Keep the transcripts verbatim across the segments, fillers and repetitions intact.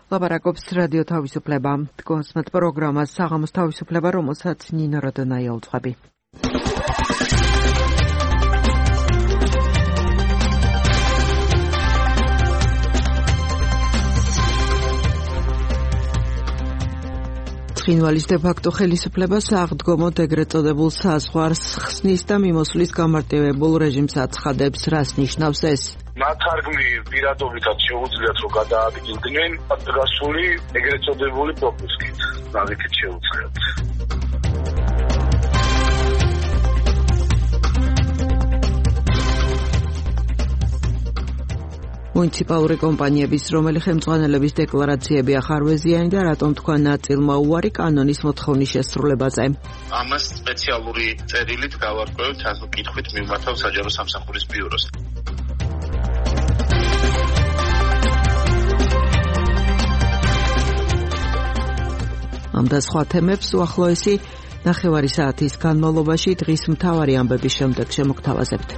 ლაპარაკობს რადიო თავისუფლება. კონსმეთ პროგრამას საღამოს თავისუფლება, რომელსაც ნინო როდონაი აუწყები. ცხინვალის დე-ფაქტო ხელისუფლებას აღდგომოდ ეგრეთ წოდებულ საზღვარს ხსნის და მიმოსვლის გამარტივებულ რეჟიმს აცხადებს. რას ნიშნავს ეს? ნათარგმნი პირადობითაც შეუძლიათ რომ გადაადგილდნენ გასული ეგრეთ წოდებული პროპუსკით. ნაზიქით შეუძლიათ. მუნიციპალური კომპანიების რომელი ხელმძღვანელების დეკლარაციები ახარვეზიანი და რატომ თქვა ნაწილმა უარი კანონის მოთხოვნის შესრულებაზე. ამას სპეციალური წერილით გავარკვევთ, ასე კითხვით მივმართავ საჯარო სამსახურის ბიუროს. ამ და სხვა თემებს უახლოესი ნახევარი საათის განმავლობაში დღის მთავარი ამბების შემდეგ შემოგთავაზებთ.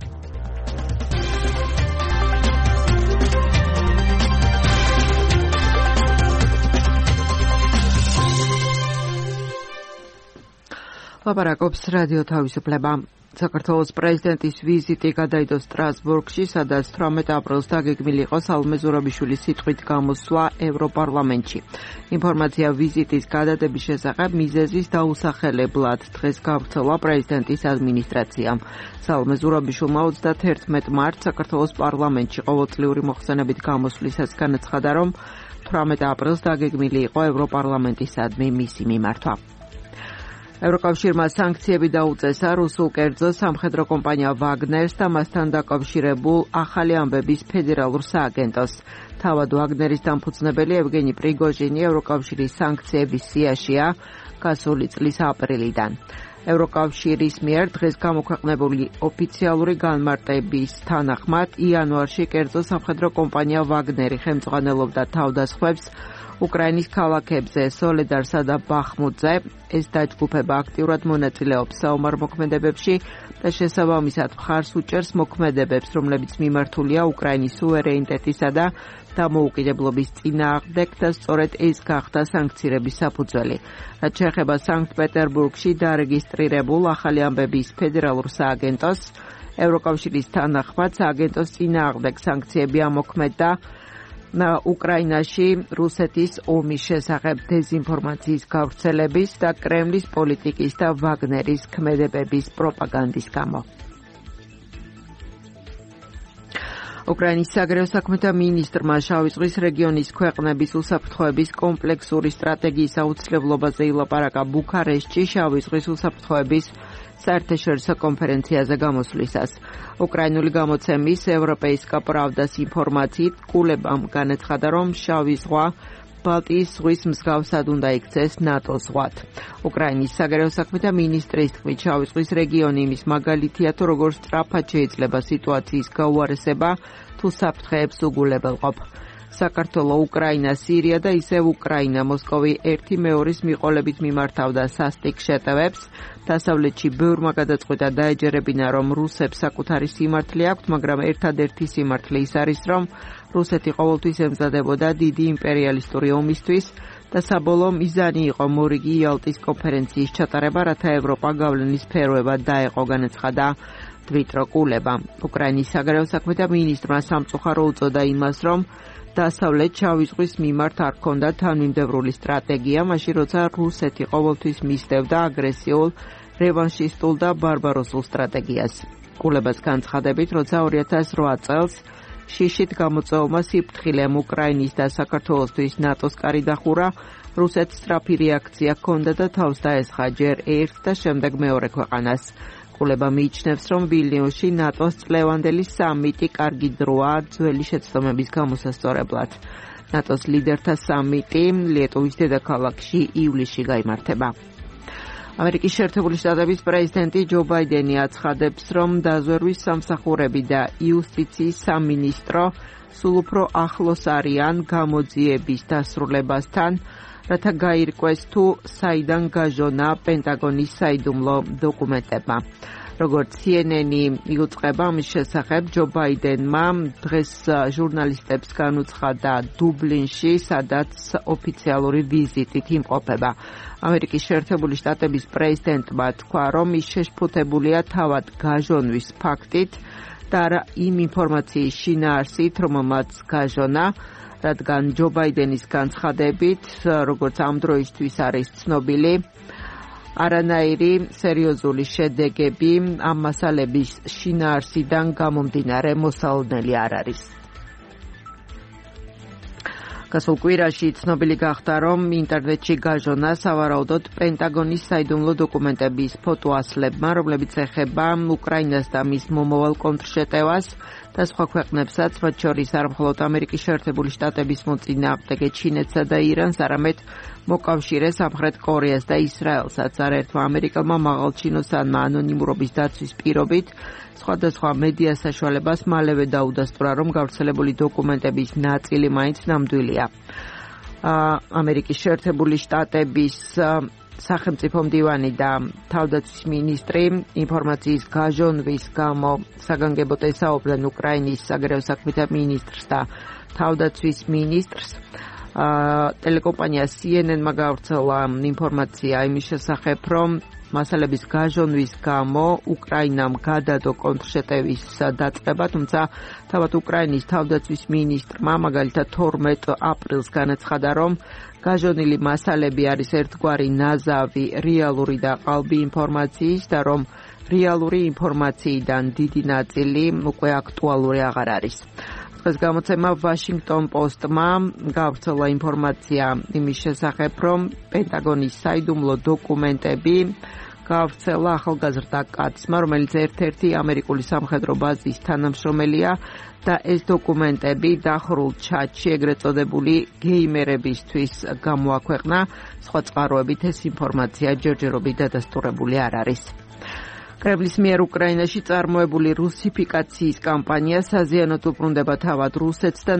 ლაპარაკობს რადიო თავისუფლება. საქართველოს პრეზიდენტის ვიზიტი გადაიდო სტრასბურგში, სადაც თვრამეტ აპრილს დაგეგმილი იყო სალომე ზურაბიშვილის სიტყვით გამოსვლა ევროპარლამენტში. ინფორმაცია ვიზიტის გადადების შესახებ მიზეზის დაუსახელებლად დღეს გავრცელა პრეზიდენტის ადმინისტრაციამ. სალომე ზურაბიშვილმა ოცდაათერთმეტ მარტს საქართველოს პარლამენტში ყოველწლიური მოხსენებით გამოსვლისას განაცხადა, რომ თვრამეტ აპრილს დაგეგმილი იყო ევროპარლამენტისადმი მისი მიმართვა. ევროკავშირმა სანქციები დაუწესა რუსულ კერძო სამხედრო კომპანია ვაგნერს და მასთან დაკავშირებულ ახალი ამბების ფედერალურ სააგენტოს. თავად ვაგნერის დამფუძნებელი ევგენი პრიგოჟინი ევროკავშირის სანქციების სიაშია გასული წლის აპრილიდან. ევროკავშირის მიერ დღეს გამოქვეყნებული ოფიციალური განმარტების თანახმად იანვარში კერძო სამხედრო კომპანია ვაგნერი ხელმძღვანელობდა თავდასხმებს უკრაინის ქალაქებზე სოლედარსა და ბახმუტზე. ეს დაჯგუფება აქტიურად მონაწილეობს საომარ მოქმედებებში და შესაბამისად მხარს უჭერს მოქმედებებს, რომლებიც მიმართულია უკრაინის სუვერენიტეტისა და დამოუკიდებლობის წინააღმდეგ და სწორედ ეს გახდა სანქცირების საფუძველი. რაც შეეხება სანქტ-პეტერბურგში დარეგისტრირებულ ახალი ამბების ფედერალურ სააგენტოს, ევროკავშირის თანახმად სააგენტოს წინააღმდეგ სანქციები ამოქმედა უკრაინაში რუსეთის ომის შესახებ დეზინფორმაციის გავრცელების და კრემლის პოლიტიკის და ვაგნერის ქმედებების პროპაგანდის გამო. უკრაინის საგარეო საქმეთა მინისტრმა შავი ზღვის რეგიონის ქვეყნების უსაფრთხოების კომპლექსური სტრატეგიის აუცილებლობაზე ილაპარაკა ბუქარესტში შავი ზღვის უსაფრთხოების საერთაშორისო კონფერენციაზე გამოსვლისას. უკრაინული გამოცემის ევროპეისკა პრავდას ინფორმაციით კულებამ განაცხადა, რომ შავი ზღვა ბალტიის ზღვის მსგავსად უნდა იქცეს ნატოს ზღვად. უკრაინის საგარეო საქმეთა მინისტრის თქმით, შავი ზღვის რეგიონი იმის მაგალითია, თუ როგორ სწრაფად შეიძლება სიტუაციის გაუარესება თუ საფრთხეებს უგულებელყოფ. საქართველო, უკრაინა, სირია და ისევ უკრაინა მოსკოვი ერთი მეორის მიყოლებით მიმართავდა სასტიკ შეტევებს. დასავლეთში ბევრმა გადაწყვიტა დაეჯერებინა, რომ რუსებს საკუთარი სიმართლე აქვთ, მაგრამ ერთადერთი სიმართლე ის არის, რომ რუსეთი ყოველთვის ემზადებოდა დიდი იმპერიალისტური ომისთვის და საბოლოო მიზანი იყო მორიგი იალტის კონფერენციის ჩატარება, რათა ევროპა გავლენის სფეროებად დაეყო, განაცხადა დმიტრო კულება. უკრაინის საგარეო საქმეთა მინისტრმა სამწუხარო უწოდა იმას, რომ დასავლეთ შავი ზღვის მიმართ არ ჰქონდა თანმიმდევრული სტრატეგია, მაშინ როცა რუსეთი ყოველთვის მისდევდა აგრესიულ, რევანშისტულ და ბარბაროსულ სტრატეგიას. კულებას განცხადებით, როცა ორი ათას რვა წელს შიშით გამოწვეულმა სიფრთხილემ უკრაინის და საქართველოსთვის ნატოს კარი დახურა, რუსეთს სწრაფი რეაქცია ჰქონდა და თავს დაესხა ჯერ ერთ და შემდეგ მეორე ქვეყანას. კულება მიიჩნევს, რომ ვილნიუსში ნატოს წლევანდელი სამიტი კარგი დროა ძველი შეცდომების გამოსასწორებლად. ნატოს ლიდერთა სამიტი ლიეტუვის დედაქალაქში ივლისში გაიმართება. ამერიკის შეერთებული შტატების პრეზიდენტი ჯო ბაიდენი აცხადებს, რომ დაზვერვის სამსახურები და იუსტიციის სამინისტრო სულ უფრო ახლოს არიან გამოძიების დასრულებასთან, რათა გაირკვეს თუ საიდან გაჟონა პენტაგონის საიდუმლო დოკუმენტებმა. როგორც C N N-ი იუწყება ამის შესახებ, ჯო ბაიდენმა დღეს ჟურნალისტებს განუცხადა დუბლინში, სადაც ოფიციალური ვიზიტით იმყოფება. ამერიკის შეერთებული შტატების პრეზიდენტმა თქვა, რომ ის შეშფოთებულია თავად გაჟონვის ფაქტით და არა იმ ინფორმაციის შინაარსით, რომელმაც გაჟონა, რადგან ჯო ბაიდენის განცხადებით, როგორც ამ დროისთვის არის ცნობილი, არანაირი სერიოზული შედეგები ამ მასალების შინაარსიდან გამომდინარე მოსალოდნელი არ არის. გასულ კვირაში ცნობილი გახდა, რომ ინტერნეტში გაჟონა სავარაუდოდ პენტაგონის საიდუმლო დოკუმენტების ფოტოასლებმა, რომლებიც ეხება უკრაინას და მის მომავალ კონტრშეტევას და სხვა ქვეყნებსაც, მათ შორის არ მხოლოდ ამერიკის შეერთებული შტატების მოწინააღმდეგე ჩინეთსა და ირანს, არამედ მოკავშირეს სამხრეთ კორეას და ისრაელსაც. არაერთმა ამერიკელმა მაღალჩინოსანმა ანონიმურობის დაცვის პირობით სხვადასხვა მედია საშუალებას მალევე დაუდასტურა, რომ გავრცელებული დოკუმენტების ნაწილი მაინც ნამდვილია. ამერიკის შეერთებული შტატების სახელმწიფო მდივანი და თავდაცვის მინისტრი ინფორმაციის გაჟონვის გამო საგანგებოდ ესაუბრნენ უკრაინის საგარეო საქმეთა მინისტრს და თავდაცვის მინისტრს. ტელეკომპანია C N N-მა გავრცელა ინფორმაცია იმის შესახებ, რომ მასალების გაჟონვის გამო უკრაინამ გადადო კონტრშეტევის დაწყება, თუმცა თავად უკრაინის თავდაცვის მინისტრმა მაგალითად თორმეტ აპრილს განაცხადა, რომ გაჟონილი მასალები არის ერთგვარი ნაზავი რეალური და ყალბი ინფორმაციის და რომ რეალური ინფორმაციიდან დიდი ნაწილი უკვე აქტუალური აღარ არის. დღეს გამოცემა Washington Post-მა გავრცელა ინფორმაცია იმის შესახებ, რომ პენტაგონის საიდუმლო დოკუმენტები გავრცელა ახალგაზრდა კაცმა, რომელიც ერთ-ერთი ამერიკული სამხედრო ბაზის თანამშრომელია და ეს დოკუმენტები დახურულ ჩატში ეგრეთ წოდებული გეიმერებისთვის გამოაქვეყნა. სხვა წყაროებით ეს ინფორმაცია ჯერჯერობით დადასტურებული არ არის. კრემლის მიერ უკრაინაში წარმოებული რუსიფიკაციის კამპანია საზიანოდ უბრუნდება თავად რუსეთს და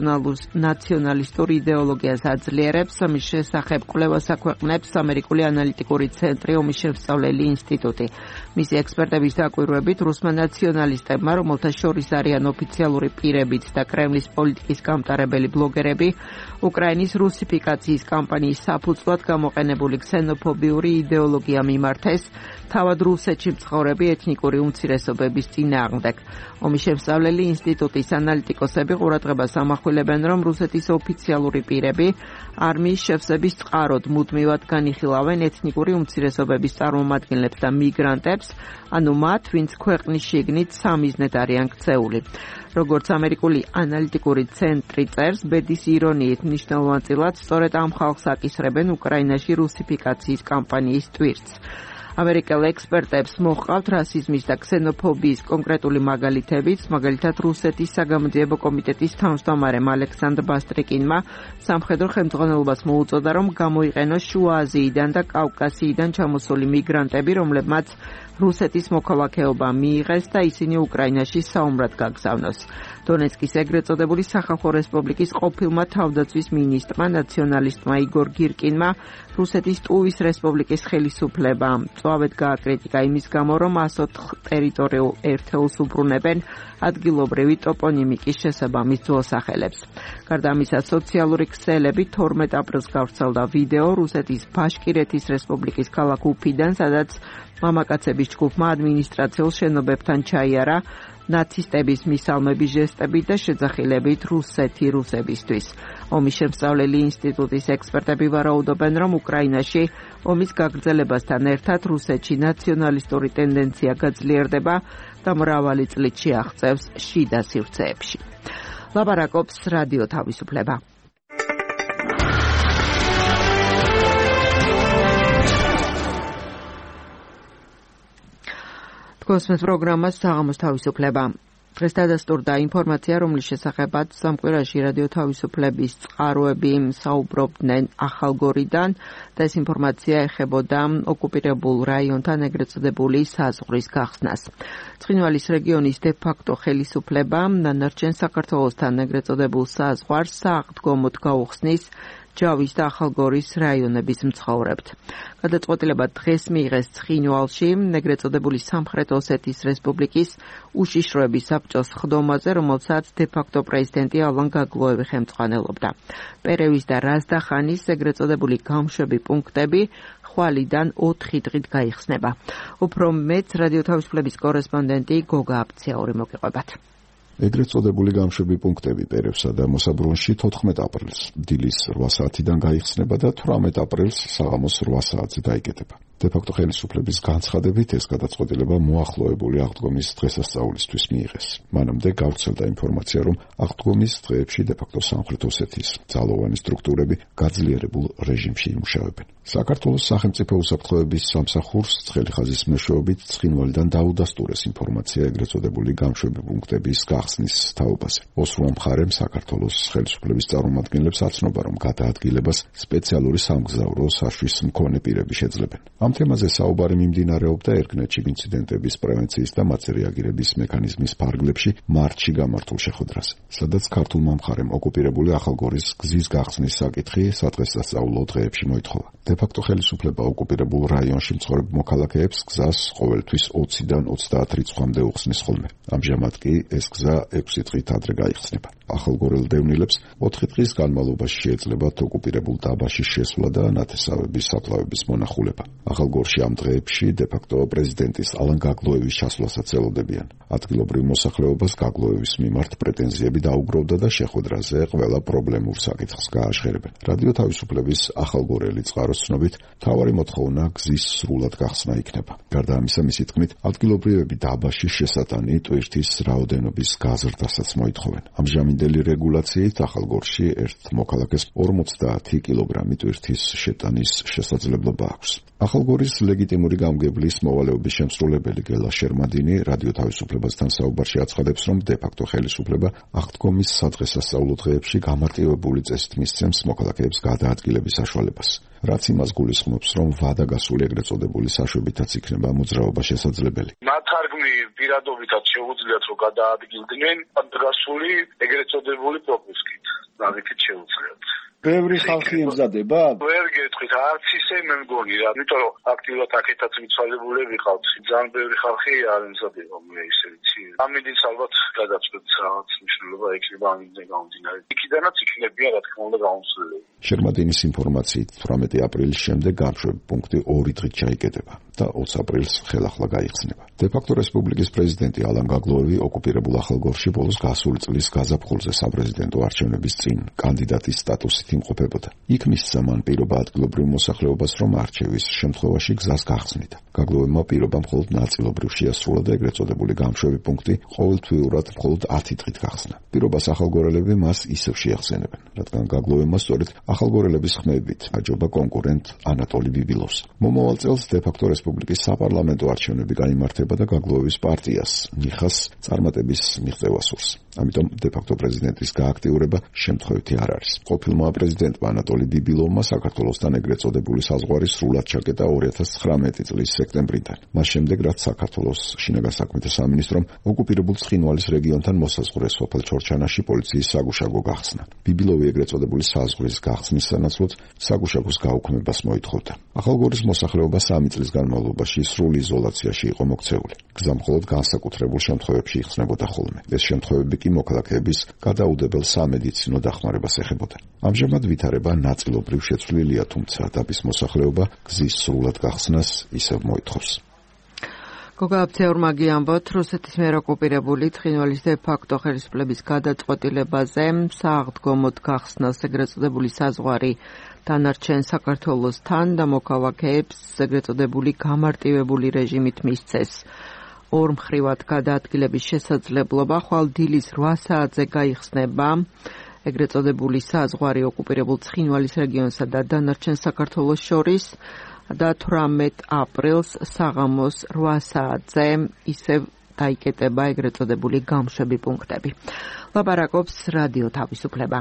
ნაციონალისტურ იდეოლოგიას აძლიერებს. ამის შესახებ კვლევას აქვეყნებს ამერიკული ანალიტიკური ცენტრი ომის შემსწავლელი ინსტიტუტი. მისი ექსპერტების დაკვირვებით, რუსმა ნაციონალისტებმა, რომელთა შორის არიან ოფიციალური პირებიც და კრემლის პოლიტიკის გამტარებელი ბლოგერები, უკრაინის რუსიფიკაციის კამპანიის საფუძვლად გამოყენებული ქსენოფობიური იდეოლოგია მიმართეს თავად რუსეთში მცხოვრები ეთნიკური უმცირესობების წინააღმდეგ. ომის შემსწავლელი ინსტიტუტის ანალიტიკოსები ყურადღებას ამახვილებენ, რომ რუსეთის ოფიციალური პირები არმიის შევსების წყაროდ მუდმივად განიხილავენ ეთნიკური უმცირესობების წარმომადგენლებს და მიგრანტებს, ანუ მათ, ვინც ქვეყნის შიგნით სამიზნედ არიან ქცეული. როგორც ამერიკული ანალიტიკური ცენტრი წერს, ბედის ირონიით მნიშვნელოვანწილად სწორედ ამ ხალხს აკისრებენ უკრაინაში რუსიფიკაციის კამპანიის ტვირთს. ამერიკელ ექსპერტებს მოჰყავთ რასიზმის და ქსენოფობიის კონკრეტული მაგალითებიც, მაგალითად რუსეთის საგამოძიებო კომიტეტის თავმჯდომარემ ალექსანდრ ბასტრიკინმა სამხედრო ხელმძღვანელობას მოუწოდა, რომ გამოიყენოს შუა აზიიდან და კავკასიიდან ჩამოსული მიგრანტები, რომლებმაც რუსეთის მოქალაქეობა მიიღეს და ისინი უკრაინაში საომრად გაგზავნოს. დონეცკის ეგრეთ წოდებული სახალხო რესპუბლიკის ყოფილმა თავდაცვის მინისტრმა ნაციონალისტმა იგორ გირკინმა რუსეთის ტუვის რესპუბლიკის ხელისუფლებამ მწვავედ გააკრიტიკა იმის გამო, რომ ას ოთხ ტერიტორიულ ერთეულს უბრუნებენ ადგილობრივი ტოპონიმიკის შესაბამის ძველსახელებს. გარდა ამისა, სოციალური ქსელები თორმეტ აპრილს გავრცელდა ვიდეო რუსეთის ბაშკირეთის რესპუბლიკის ქალაქ უფიდან, სადაც მამაკაცების ჯგუფმა ადმინისტრაციულ შენობებთან ჩაიარა ნაცისტების მისალმების ჟესტები და შეძახილებით რუსეთი რუსებისთვის. ომის შემსწავლელი ინსტიტუტის ექსპერტები ვარაუდობენ, რომ უკრაინაში ომის გაგრძელებასთან ერთად რუსეთში ნაციონალისტური ტენდენცია გაძლიერდება და მრავალი წლით შეაღწევს შიდა სივრცეებში. ლაპარაკობს რადიო თავისუფლება. კოსმოს პროგრამას საღამოს თავისუფლება. დღეს დადასტურდა ინფორმაცია, რომლის შესახებაც სამკვირაში რადიო თავისუფლების წყაროები საუბრობდნენ ახალგორიდან და ეს ინფორმაცია ეხებოდა ოკუპირებულ რაიონთან ეგრეთ წოდებული საზღვრის გახსნას. ცხინვალის რეგიონის დე-ფაქტო ხელისუფლება ნანარჩენ საქართველოსთან ეგრეთ წოდებულ საზღვარს სააღდგომოდ გაუხსნის ჯავის და ახალგორის რაიონების მცხოვრებთ. გადაწყვეტილება დღეს მიიღეს ცხინვალში, ეგრეთ წოდებული სამხრეთ ოსეთის რესპუბლიკის უშიშროების საბჭოს ხდომაზე, რომელსაც დე-ფაქტო პრეზიდენტი ალან გაგლოევი ხელმძღვანელობდა. პერევის და რაზდახანის ეგრეთ წოდებული გამშვები პუნქტები ხვალიდან ოთხი დღით გაიხსნება. უფრო მეც რადიო თავისუფლების კორესპონდენტი გოგა აბცაური მოგიყვებათ. ეგრეთ წოდებული გამშვები პუნქტები პერევსა და მოსაბრუნში თოთხმეტ აპრილს დილის რვა საათიდან გაიხსნება და თვრამეტ აპრილს საღამოს რვა საათზე დაიკეტება. დე-ფაქტო ხელისუფლების განცხადებით ეს გადაწყვეტილება მოახლოებული აღდგომის დღესასწაულისთვის მიიღეს. მანამდე გავრცელდა ინფორმაცია, რომ აღდგომის დღეებში დე-ფაქტო სამხრეთ ოსეთის ძალოვანი სტრუქტურები გაძლიერებულ რეჟიმში იმუშავებენ. საქართველოს სახელმწიფო უსაფრთხოების სამსახურს ცხელი ხაზის მეშვეობით ცხინვალიდან დაუდასტურეს ინფორმაცია ეგრეთ წოდებული გამშვები პუნქტების გახსნის თაობაზე. ოსროა მხარემ საქართველოს ხელისუფლების წარმომადგენლებს აცნობა, რომ გადაადგილებას სპეციალური სამგზავრო საშვის მქონე პირები შეძლებენ. ამ თემაზე საუბარი მიმდინარეობდა ერგნეთში ინციდენტების პრევენციის და მათზე რეაგირების მექანიზმის ფარგლებში მარტში გამართულ შეხვედრაზე, სადაც ქართულმა მხარემ ოკუპირებული ახალგორის გზის გახსნის საკითხი სადღესასწაულო დღეებში მოითხოვა. დე-ფაქტო ხელისუფლება ოკუპირებულ რაიონში მცხოვრებ მოქალაქეებს გზას ყოველთვის ოციდან ოცდაათ რიცხვამდე უხსნის ხოლმე. ამჟამად კი ეს გზა ექვსი დღით ადრე გაიხსნება. ახალგორელ დევნილებს ოთხი დღის განმავლობაში შეეძლებათ ოკუპირებულ დაბაში შესვლა და ნათესავების საფლავების მონახულება. ახალგორში ამ დღეებში დე-ფაქტო პრეზიდენტის ალან გაგლოევის ჩასვლასაც ელოდებიან. ადგილობრივ მოსახლეობას გაგლოევის მიმართ პრეტენზიები დაუგროვდა და შეხვედრაზე ყველა პრობლემურ საკითხს გააჟღერებენ. რადიო თავისუფლების ახალგორელი წყაროს ცნობით, მთავარი მოთხოვნა გზის სრულად გახსნა იქნება. გარდა ამისა, მისი თქმით, ადგილობრივები დაბაში შესატანი ტვირთის რაოდენობის გაზრდასაც მოითხოვენ. ამჟამინდელი რეგულაციით ახალგორში ერთ მოქალაქეს ორმოცდაათი კილოგრამი ტვირთის შეტანის შესაძლებლობა აქვს. ახალგორის ლეგიტიმური გამგებლის მოვალეობის შემსრულებელი გელა შერმადინი რადიო თავისუფლებასთან საუბარში აცხადებს, რომ დე-ფაქტო ხელისუფლება აღდგომის სადღესასწაულო დღეებში გამარტივებული წესით მისცემს მოქალაქეებს გადაადგილების საშუალებას. რაც იმას გულისხმობს, რომ ვადა გასული ეგრეთ წოდებული საშვებითაც იქნება მოძრაობა შესაძლებელი. ნათარგმნი პირადობითაც შეუძლიათ, რომ გადაადგილდნენ გასული ეგრეთ წოდებული პროპუსკით. ნაგეთით შეუძლიათ. ბევრი ხალხი ემზადება? ვერ გეტყვით, არც ისე მე მგონი რა, იმიტომ რომ აქტიურად აქეთაც მიცვალებულები ყავთ. ძალიან ბევრი ხალხი არ ემზადება, მე ისე ვიცი. ამიტომ ალბათ გადაწყვეტს რაღაც მნიშვნელობა ექნება ამიდან გამომდინარე. იქიდანაც იქნებიან რა თქმა უნდა გამოსვლები. შერმადინის ინფორმაციით თვრამეტი აპრილის შემდეგ გამშვები პუნქტი ორი დღით ჩაიკეტება და ოცი აპრილს ხელახლა გაიხსნება. დე-ფაქტო რესპუბლიკის პრეზიდენტი ალან გაგლოევი ოკუპირებულ ახალგორში ბოლოს გასული წლის გაზაფხულზე საპრეზიდენტო არჩევნების წინ კანდიდატის სტატუსით იმყოფებოდა. იქ მისცა მან პირობა ადგილობრივ მოსახლეობას, რომ არჩევის შემთხვევაში გზას გახსნიდა. გაგლოევმა პირობა მხოლოდ ნაწილობრივ შეასრულა და ეგრეთ წოდებული გამშვები პუნქტი ყოველთვიურად მხოლოდ ათი დღით გახსნა. პირობას ახალგორელები მას ისევ შეახსენებენ, რადგან გაგლოევმა სწორედ ახალგორელების ხმებით აჯობა კონკურენტ ანატოლი ბიბილოვს. მომავალ წელს დე-ფაქტო რესპუბლიკის საპარლამენტო არჩევნები გაიმართება და გაგლოევის პარტიას ნიხას წარმატების მიღწევა სურს. ამიტომ დე-ფაქტო პრეზიდენტის გააქტიურება შემთხვევითი არ არის. ყოფილმა პრეზიდენტმა ანატოლი ბიბილოვმა საქართველოსთან ეგრეთ წოდებული საზღვარი სრულად ჩაკეტა ორი ათას ცხრამეტი წლის სექტემბრიდან. მას შემდეგ, რაც საქართველოს შინაგან საქმეთა სამინისტრომ ოკუპირებულ ცხინვალის რეგიონთან მოსაზღვრე სოფელ ჩორჩანაში პოლიციის საგუშაგო გახსნა. ბიბილოვი ეგრეთ წოდებული საზღვრის გახსნის სანაცვლოდ საგუშაგოს გაუქმებას მოითხოვდა. ახალგორის მოსახლეობა სამი წლის განმავლობაში სრულ იზოლაციაში იყო მოქცეული. გზა მხოლოდ განსაკუთრებულ შემთხვევებში იხსნებოდა ხოლმე. ეს შემთხვევები კი მოქალაქეების გადაუდებელ სამედიცინო დახმარებას ეხებოდა. ამჟამად ვითარება ნაწილობრივ შეცვლილია, თუმცა დაბის მოსახლეობა გზის სრულად გახსნას ისევ მოითხოვს. გოგა აბცაურმა გიამბოთ, რუსეთის მიერ ოკუპირებული ცხინვალის დე-ფაქტო ხელისუფლების გადაწყვეტილებაზე სააღდგომოდ გახსნას ეგრეთ წოდებული საზღვარი დანარჩენ საქართველოსთან და მოქალაქეებს ეგრეთ წოდებული გამარტივებული რეჟიმით მისცეს. ორმხრივად გადაადგილების შესაძლებლობა ხვალ დილის რვა საათზე გაიხსნება. ეგრეთ წოდებული საზღვარი ოკუპირებულ ცხინვალის რეგიონსა და დანარჩენ საქართველოს შორის და თვრამეტ აპრილს საღამოს რვა საათზე ისევ დაიკეტება ეგრეთ წოდებული გამშვები პუნქტები. ლაპარაკობს რადიო თავისუფლება.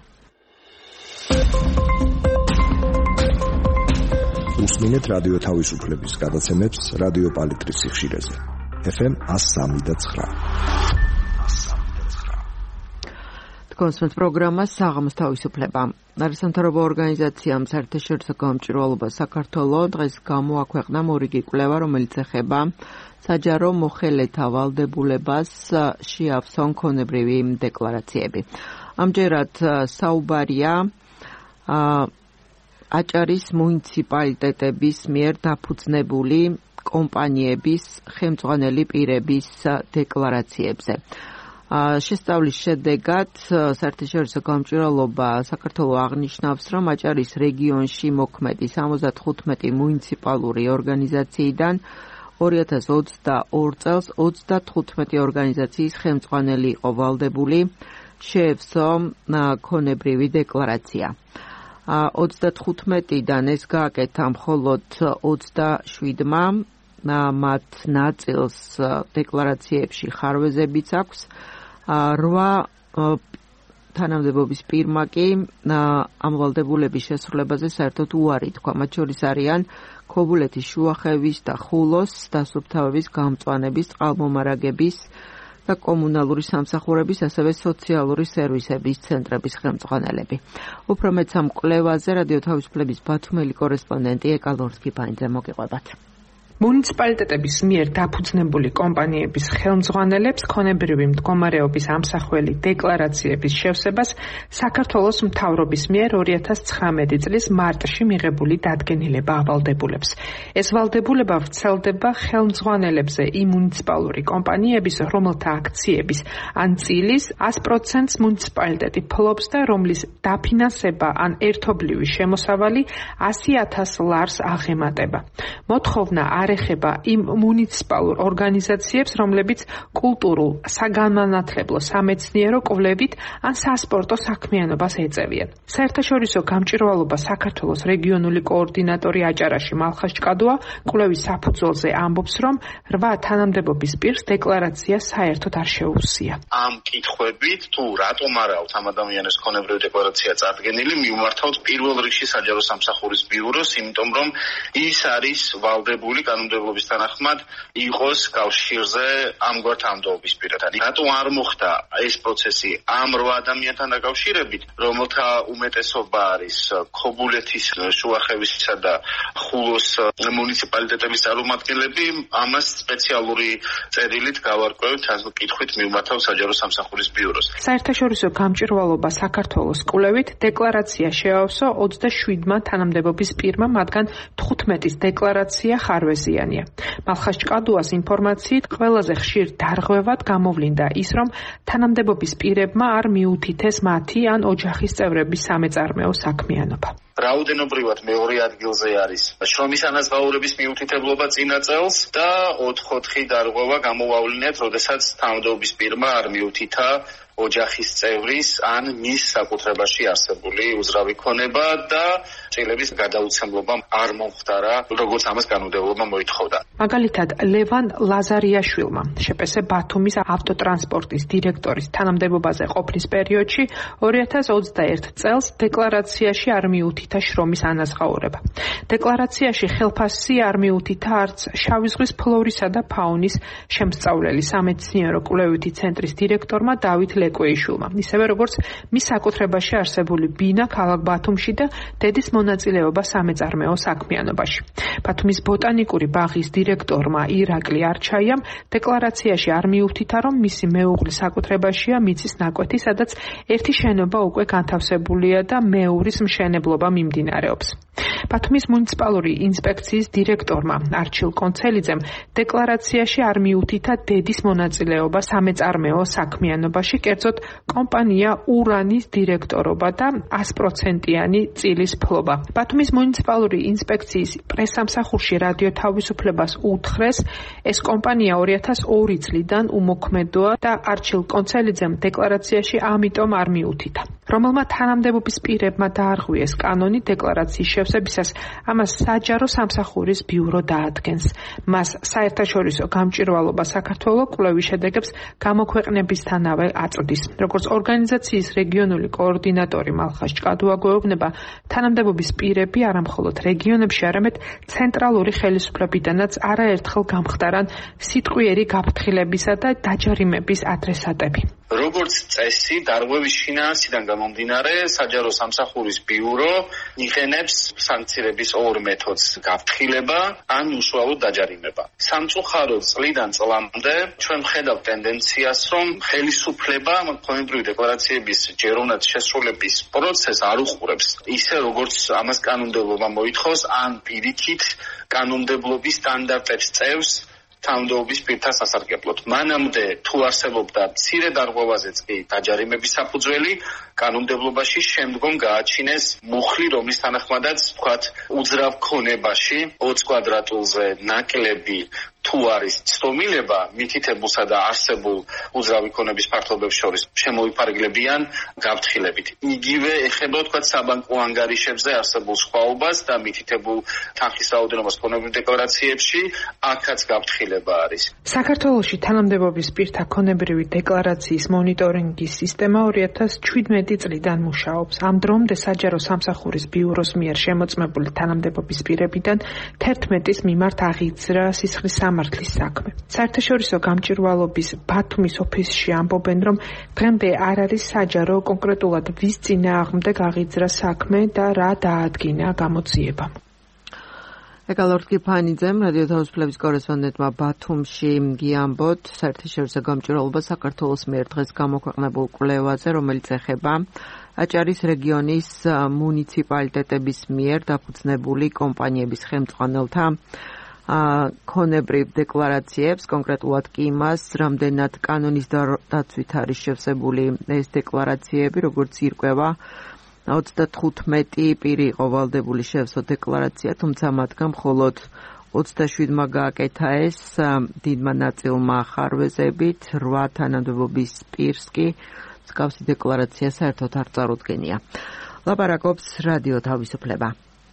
უსმინეთ რადიო თავისუფლების გადაცემებს რადიო პალიტრის სიხშირეზე. ეფ ემ one oh three და nine. გასცემთ პროგრამას საღამოს თავისუფლება. არასამთავრობო ორგანიზაციამ საერთაშორისო გამჭვირვალობა საქართველოს დღეს გამოაქვეყნა მორიგი კვლევა, რომელიც ეხება საჯარო მოხელეთა ვალდებულებას შეავსონ ქონებრივი დეკლარაციები. ამჯერად საუბარია აჭარის მუნიციპალიტეტების მიერ დაფუძნებული კომპანიების ხელმძღვანელი პირების დეკლარაციებზე. შესწავლის შედეგად საერთაშორისო გამჭვირვალობა საქართველოს აღნიშნავს, რომ აჭარის რეგიონში მოქმედი სამოცდათხუთმეტი მუნიციპალური ორგანიზაციიდან ორი ათას ოცდაორ წელს ოცდათხუთმეტი ორგანიზაციის ხელმძღვანელი იყო ვალდებული შეევსო ქონებრივი დეკლარაცია. ოცდათხუთმეტიდან ეს გააკეთა მხოლოდ ოცდაშვიდმა, მათ ნაწილს დეკლარაციებში ხარვეზებიც აქვს. რვა თანამდებობის პირმა კი ამ ვალდებულების შესრულებაზე საერთოდ უარი თქვა. მათ შორის არიან ქობულეთის, შუახევის და ხულოს დასუფთავების, გამწვანების, წყალმომარაგების და კომუნალური სამსახურების, ასევე სოციალური სერვისების ცენტრების ხელმძღვანელები. უფრო მეც ამ კვლევაზე რადიო თავისუფლების ბათუმელი კორესპონდენტი ეკა ლორთქიფანიძე მოგიყვებათ. მუნიციპალიტეტების მიერ დაფუძნებული კომპანიების ხელმძღვანელებს ქონებრივი მდგომარეობის ამსახველი დეკლარაციების შევსებას საქართველოს მთავრობის მიერ ორი ათას ცხრამეტი წლის მარტში მიღებული დადგენილება ავალდებულებს. ეს ვალდებულება ვრცელდება ხელმძღვანელებზე იმ მუნიციპალური კომპანიების, რომელთა აქციების ან წილის ას პროცენტს მუნიციპალიტეტი ფლობს და რომლის დაფინანსება ან ერთობლივი შემოსავალი ასი ათას ლარს აღემატება. მოთხოვნა ეხება იმ მუნიციპალურ ორგანიზაციებს, რომლებიც კულტურულ, საგანმანათლებლო, სამეცნიერო კვლევით ან სასპორტო საქმიანობას ეწევიან. საერთაშორისო გამჭვირვალობა საქართველოს რეგიონული კოორდინატორი აჭარაში მალხაზ ჭკადუა კვლევის საფუძველზე ამბობს, რომ რვა თანამდებობის პირს დეკლარაცია საერთოდ არ შეუცია. ამ კითხვებით თუ რატომ არ აქვს ამ ადამიანის ქონებრივი დეკლარაცია წარდგენილი, მივმართავთ პირველ რიგში საჯარო სამსახურის ბიუროს, იმიტომ რომ ის არის ვალდებული კანონმდებლობის თანახმად იყოს კავშირზე ამგვარ თანამდებობის პირთან. რატო არ მოხდა ეს პროცესი ამ რვა ადამიანთან დაკავშირებით, რომელთა უმეტესობა არის ქობულეთის, შუახევისა და ხულოს მუნიციპალიტეტების წარმომადგენლები, ამას სპეციალური წერილით გავარკვევთ, ან კითხვით მივმართავ საჯარო სამსახურის ბიუროს. საერთაშორისო გამჭვირვალობა საქართველოს კვლევით დეკლარაცია შეავსო ოცდაშვიდმა თანამდებობის პირმა, მათგან თხუთმეტის დეკლარაცია ხარვეზიანია. მალხაზ ჭკადუას ინფორმაციით ყველაზე ხშირ დარღვევად გამოვლინდა ის, რომ თანამდებობის პირებმა არ მიუთითეს მათი ან ოჯახის წევრების სამეწარმეო საქმიანობა. რაოდენობრივად მეორე ადგილზე არის შრომის ანაზღაურების მიუთითებლობა წინა წელს და ოთხ-ოთხი დარღვევა გამოვავლინეთ, როდესაც თანამდებობის პირმა არ მიუთითა ოჯახის წევრის ან მის საკუთრებაში არსებული უძრავი ქონება და ჭილების გადაუცემლობა არ მომხდარა, როგორც ამას კანონმდებლობა მოითხოვდა. მაგალითად, ლევან ლაზარიაშვილმა შეპესე ბათუმის ავტოტრანსპორტის დირექტორის თანამდებობაზე ყოფნის პერიოდში ორი ათას ოცდაერთ წელს დეკლარაციაში არ მიუთითა შრომის ანაზღაურება. დეკლარაციაში ხელფასი არ მიუთითა არც შავი ზღვის ფლორისა და ფაუნის შემსწავლელი სამეცნიერო კვლევითი ცენტრის დირექტორმა დავით ლეკვეიშვილმა, ისევე როგორც მის საკუთრებაში არსებული ბინა ქალაქ ბათუმში და დედის მონაწილეობა სამეწარმეო საქმიანობაში. ბათუმის ბოტანიკური ბაღის დირექტორმა ირაკლი არჩაიამ დეკლარაციაში არ მიუთითა, რომ მისი მეუღლის საკუთრებაშია მიწის ნაკვეთი, სადაც ერთი შენობა უკვე განთავსებულია და მეუღლის მშენებლობა მიმდინარეობს. ბათუმის მუნიციპალური ინსპექციის დირექტორმა არჩილ კონცელიძემ დეკლარაციაში არ მიუთითა დედის მონაწილეობა სამეწარმეო საქმიანობაში, კერძოდ კომპანია ურანის დირექტორობა და ას პროცენტიანი წილის ფლობა. ბათუმის მუნიციპალური ინსპექციის პრესსამსახურში რადიო თავისუფლებას უთხრეს, ეს კომპანია ორი ათას ორი წლიდან უმოქმედოა და არჩილ კონცელიძემ დეკლარაციაში ამიტომ არ მიუთითა. რომელმა თანამდებობის პირებმა დაარღვიეს კანონი დეკლარაციის შევსებისას, ამას საჯარო სამსახურის ბიურო დაადგენს. მას საერთაშორისო გამჭვირვალობა საქართველოს კვლევის შედეგებს გამოქვეყნებისთანავე აწვდის. როგორც ორგანიზაციის რეგიონული კოორდინატორი მალხაზ ჭკადუა გვეუბნება, თანამდებობის პირები არამხოლოდ რეგიონებში, არამედ ცენტრალური ხელისუფლებიდანაც არაერთხელ გამხდარან სიტყვიერი გაფრთხილებისა და დაჯარიმების ადრესატები. როგორც წესი, დარღვევის შინაარსიდან გამომდინარე, საჯარო სამსახურის ბიურო იყენებს სანქციების ორ მეთოდს: გაფრთხილება ან უშუალოდ დაჯარიმება. სამწუხაროდ წლიდან წლამდე ჩვენ ვხედავთ ტენდენციას, რომ ხელისუფლება ფონებრივი დეკლარაციების ჯეროვნად შესრულების პროცესს არ უყურებს, ისე როგორც ამას კანონმდებლობა მოითხოვს, ან პირიქით კანონმდებლობის სტანდარტებს წევს თანამდებობის პირთა სასარგებლოდ. მანამდე თუ არსებობდა მცირე დარღვევაზეც კი დაჯარიმების საფუძველი, კანონმდებლობაში შემდგომ გააჩინეს მუხლი, რომლის თანახმადაც ვთქვათ, უძრავ ქონებაში ოცი კვადრატულზე ნაკლები თუ არის ცდომილება, მითითებულსა და არსებულ უძრავი ქონების ფართობებს შორის შემოიფარგლებიან გაფრთხილებით. იგივე ეხება ვთქვათ საბანკო ანგარიშებზე არსებულ სხვაობას და მითითებულ თანხის რაოდენობას ფონებრივ დეკლარაციებში, აქაც გაფრთხილება არის. საქართველოში თანამდებობის პირთა ქონებრივი დეკლარაციის მონიტორინგის სისტემა ორი ათას შვიდმეტი წლიდან მუშაობს. ამ დრომდე საჯარო სამსახურის ბიუროს მიერ შემოწმებული თანამდებობის პირებიდან თერთმეტის მიმართ აღიძრა სისხლის სამართლის საქმე. საერთაშორისო გამჭვირვალობის ბათუმის ოფისში ამბობენ, რომ დღემდე არ არის საჯარო კონკრეტულად ვის წინააღმდეგ აღიძრა საქმე და რა დაადგინა გამოძიებამ. ეკალორტკი ფანიძემ რადიო თავისუფლების კორესპონდენტმა ბათუმში გიამბოთ საერთაშორისო გამჭვირვალობა საქართველოს მიერ დღეს გამოქვეყნებულ კვლევაზე, რომელიც ეხება აჭარის რეგიონის მუნიციპალიტეტების მიერ დაფუძნებული კომპანიების ხელმძღვანელთა ქონებრივ დეკლარაციებს, კონკრეტულად კი იმას, რამდენად კანონის დაცვით არის შევსებული ეს დეკლარაციები, როგორც ირკვევა ოცდათხუთმეტი პირი იყო ვალდებული შევსო დეკლარაცია, თუმცა მათგან მხოლოდ ოცდაშვიდმა გააკეთა ეს, დიდმა ნაწილმა ხარვეზებით, რვა თანამდებობის პირს კი მსგავსი დეკლარაცია საერთოდ არ წარუდგენია. ლაპარაკობს რადიო თავისუფლება.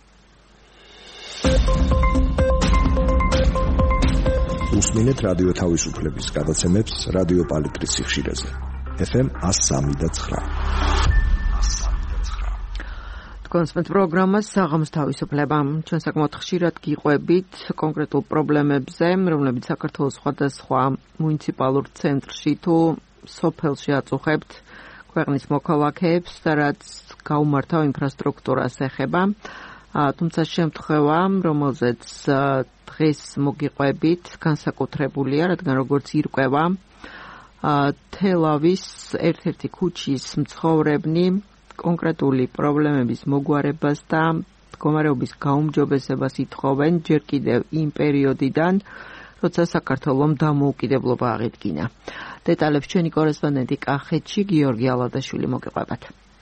უსმინეთ რადიო თავისუფლების გადაცემებს რადიო პალიტრის სიხშირეზე. ეფ ემ εκατო სამი და ცხრა. კონსპეტ პროგრამას საღამოს თავისუფლება. ჩვენ საკმაოდ ხშირად გიყვებით კონკრეტულ პრობლემებზე, რომლებიც საქართველოს სხვადასხვა მუნიციპალურ ცენტრში თუ სოფელში აწუხებთ ქვეყნის მოქალაქეებს, რაც გაუმართავ ინფრასტრუქტურას ეხება. თუმცა შემთხვევა, რომელზეც დღეს მოგიყვებით, განსაკუთრებულია, რადგან როგორც ირკვევა თელავის ერთ-ერთი ქუჩის მცხოვრებნი კონკრეტული პრობლემების მოგვარებას და მდგომარეობის გაუმჯობესებას ითხოვენ ჯერ კიდევ იმ პერიოდიდან, როცა საქართველომ დამოუკიდებლობა აღიდგინა. დეტალებს ჩვენი კორესპონდენტი კახეთში გიორგი ალადაშვილი მოგიყვებათ.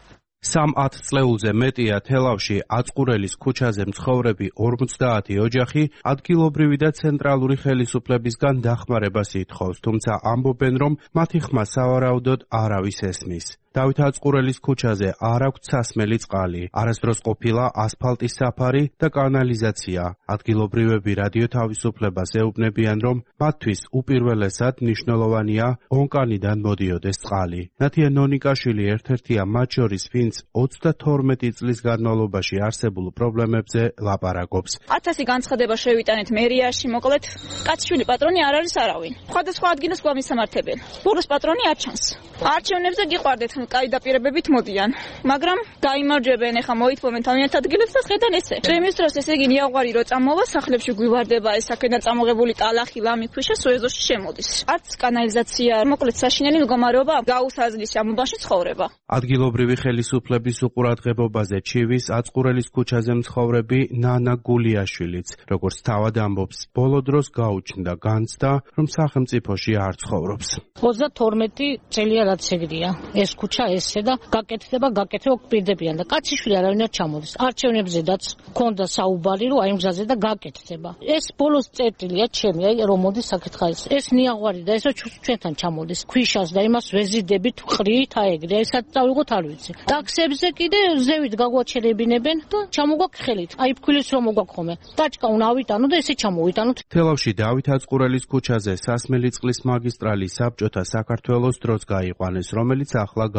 სამ ათწლეულზე მეტია თელავში აწყურელის ქუჩაზე მცხოვრები ორმოცდაათი ოჯახი ადგილობრივი და ცენტრალური ხელისუფლებისგან დახმარებას ითხოვს, თუმცა ამბობენ, რომ მათი ხმა სავარაუდოდ არავის ესმის. დავით აწყურელის ქუჩაზე არ აქვს სასმელი წყალი, არასდროს ყოფილა ასფალტის საფარი და კანალიზაცია. ადგილობრივები რადიო თავისუფლებას ეუბნებიან, რომ მათთვის უპირველესად მნიშვნელოვანია ონკანიდან მოდიოდეს წყალი. ნათია ნონიკაშვილი ერთ-ერთია მათ შორის, ვინც ოცდათორმეტი წლის განმავლობაში არსებულ პრობლემებზე ლაპარაკობს. ათასი განცხადება შევიტანეთ მერიაში, მოკლედ კაცშვილი პატრონი არ არის არავინ. სხვადასხვა ადგილას გვამისამართებენ. ბუროს პატრონი არ ჩანს. არჩევნებზე გიყვარდეთ კაი დაპირებებით მოდიან, მაგრამ დაიმარჯვებენ, ეხა მოითხოვენ თავიანთ ადგილებს და ხედან ესე. ჩემს დროს ესე იგი ნიაღვარი რო წამოვა, სახლებში გვივარდება ეს აქედან წამოღებული ტალახი, ლამი, ქვიშა სოეზოში შემოდის. არც კანალიზაცია, მოკლედ საშინელი მდგომარეობა გაუსაზლის ამობაში ცხოვრება. ადგილობრივი ხელისუფლების უყურადღებობაზე ჩივის აწყურელის ქუჩაზე მცხოვრები ნანა გულიაშვილიც, როგორც თავად ამბობს, ბოლო დროს გაუჩნდა განცდა, რომ სახელმწიფოში არ ცხოვრობს. ოცდათორმეტი წელია რაც ეგრეა. ეს ქუჩა ესე და გაკეთდება, გაკეთება გვპირდებიან და კაციშვილი არავინ არ ჩამოდის. არჩევნებზედაც ქონდა საუბარი, რომ აი მგზაზე და გაკეთდება. ეს ბოლოს წერტილია ჩემი, აი რომ მოდის საკითხა ეს. ეს ნიაღვარი და ესო ჩვენთან ჩამოდის. ქვიშას და იმას ვეზიდებით ყრით აეგრე. ესაც წავიღოთ არ ვიცი. ტაქსებზე კიდე ზევით გაგვაჩერებინებენ და ჩამოგვაქვს ხელით. აი ფქვილის რომ მოგაქხომე. ტაჭკა უნდა ავიტანო და ესე ჩამოვიტანოთ. თელავში დავით აწყურელის ქუჩაზე სასმელი წყლის მაგისტრალი საბჭოთა საქართველოს დროს გაიყვანეს, რომელიც ახლა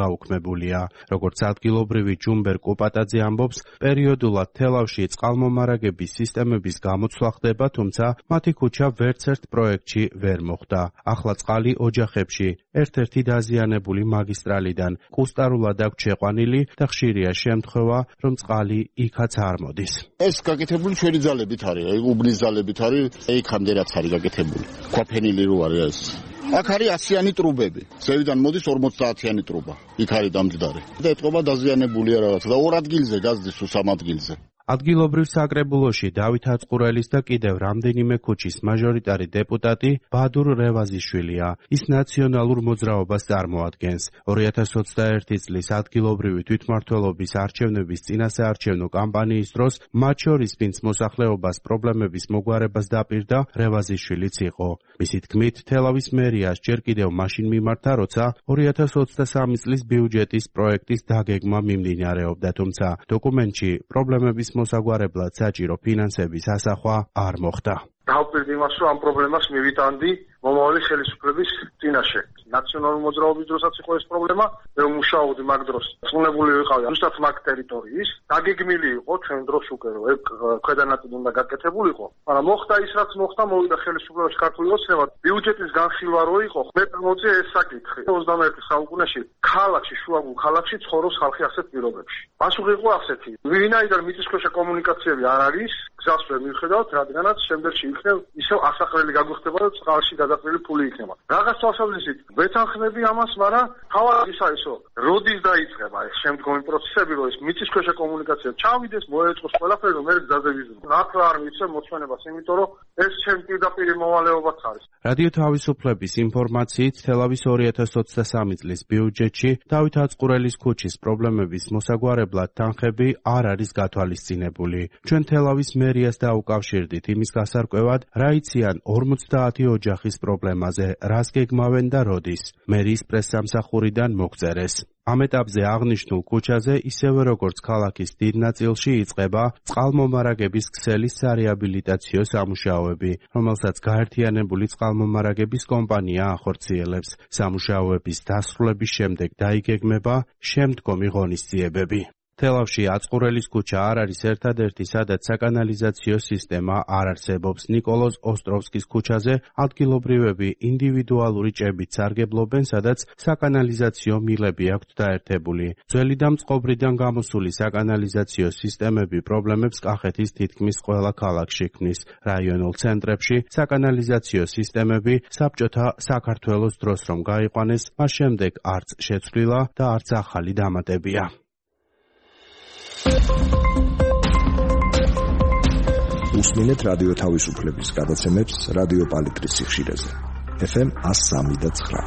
გაუქმებულია. როგორც ადგილობრივი ჯუმბერ კუპატაძე ამბობს, პერიოდულად თელავში წყალმომარაგების სისტემების გამოცვლა ხდება, თუმცა მათი ქუჩა ვერც ერთ პროექტში ვერ მოხვდა. ახლა წყალი ოჯახებში ერთ-ერთი დაზიანებული მაგისტრალიდან კუსტარულად აქვს შეყვანილი და ხშირია შემთხვევა, რომ წყალი იქაც არ მოდის. ეს გაკეთებული ჩვენი ძალებით არის, აი უბნის ძალებით არის, იქამდე რაც არის გაკეთებული. ქვაფენილი რო არის ეს. აქ არის ასიანი ტრუბები. ზევიდან მოდის ორმოცდაათიანი ტრუბა. იქ არის დამჯდარი. და ეთყობა დაზიანებულია რაღაც და ორ ადგილზე გაზდის თუ სამ ადგილზე. ადგილობრივ საკრებულოში დავით აწყურელის და კიდევ რამდენიმე ქუჩის მაჟორიტარი დეპუტატი ბადურ რევაზიშვილია. ის ნაციონალურ მოძრაობას წარმოადგენს. ორი ათას ოცდაერთი წლის ადგილობრივი თვითმმართველობის არჩევნების წინასაარჩევნო კამპანიის დროს მათ შორის ვინც მოსახლეობას პრობლემების მოგვარებას დაპირდა, რევაზიშვილიც იყო. მისი თქმით, თელავის მერიას ჯერ კიდევ მაშინ მიმართა, როცა ორი ათას ოცდასამი წლის ბიუჯეტის პროექტის დაგეგმა მიმდინარეობდა, თუმცა დოკუმენტში პრობლემების მოსაგვარებლად საჭირო ფინანსების ასახვა არ მოხდა. დავპირდი იმას, რომ ამ პრობლემას მივიტანდი მომავალი ხელისუფლების წინაშე. ნაციონალური მოძრაობის დროსაც იყო ეს პრობლემა, რომ მუშაობდი მაგ დროს. წუნებული ვიყავი ზუსტად მაგ ტერიტორიის, დაგეგმილი იყო ჩვენ დროს უკვე, რომ ეგ ქვედანაწილი უნდა გაკეთებულიყო, მაგრამ მოხდა ის, რაც მოხდა, მოვიდა ხელისუფლებაში ქართული ოცნება, ბიუჯეტის განხილვა რო იყო, მე მოწია ეს საკითხი. ოცდამეერთე საუკუნეში ქალაქში, შუაგულ ქალაქში ცხოვრობს ხალხი ასეთ პირობებში. პასუხი იყო ასეთი: ვინაიდან მიწისქვეშა კომუნიკაციები არ არის, გზას ვერ მივხედავთ, რადგანაც შემდეგში იქნებ ისევ ასაყრელი გაგვხდება და წყალში გადაყრილი ფული იქნება. რაღაც თვალსაზრისით ვეთანხმები ამას, მაგრამ თავად ის არის, რომ როდის დაიწყება ეს შემდგომი პროცესები, რომ ეს მიწისქვეშა კომუნიკაცია ჩავიდეს, მოეწყოს ყველაფერი, რომ მე გზაზე ვიზრდო. ახლა არ მიცემ მოწმენებას, იმიტომ რომ ეს ჩემ პირდაპირ მოვალეობაც არის. რადიო თავისუფლების ინფორმაციით, თელავის ორი ათას ოცდასამი წლის ბიუჯეტში დავით აწყურელის ქუჩის პრობლემების მოსაგვარებლად თანხები არ არის გათვალისწინებული. ჩვენ თელავის მერიას დაუკავშირდით იმის გასარკვევად, რა იციან ორმოცდაათი ოჯახის პრობლემაზე, რას გეგმავენ და როდის. მერის პრესსამსახურიდან მოგწერეს. ამ ეტაპზე აღნიშნულ ქუჩაზე, ისევე როგორც ქალაქის დიდ ნაწილში, იწყება წყალმომარაგების ქსელის სარეაბილიტაციო სამუშაოები, რომელსაც გაერთიანებული წყალმომარაგების კომპანია ახორციელებს. სამუშაოების დასრულების შემდეგ დაიგეგმება შემდგომი ღონისძიებები. თელავში აწყურელის ქუჩა არ არის ერთადერთი, სადაც საკანალიზაციო სისტემა არ არსებობს. ნიკოლოზ ოსტროვსკის ქუჩაზე ადგილობრივები ინდივიდუალური ჭებით სარგებლობენ, სადაც საკანალიზაციო მილები აქვთ დაერთებული. ძველი და მწყობრიდან გამოსული საკანალიზაციო სისტემები პრობლემებს კახეთის თითქმის ყველა ქალაქში ქმნის. რაიონულ ცენტრებში საკანალიზაციო სისტემები საბჭოთა საქართველოს დროს რომ გაიყვანეს, მას შემდეგ არც შეცვლილა და არც ახალი დამატებია. უსმინეთ რადიო თავისუფლების გადაცემებს რადიო პალიტრის სიხშირეზე. ეფ ემ one oh three და nine.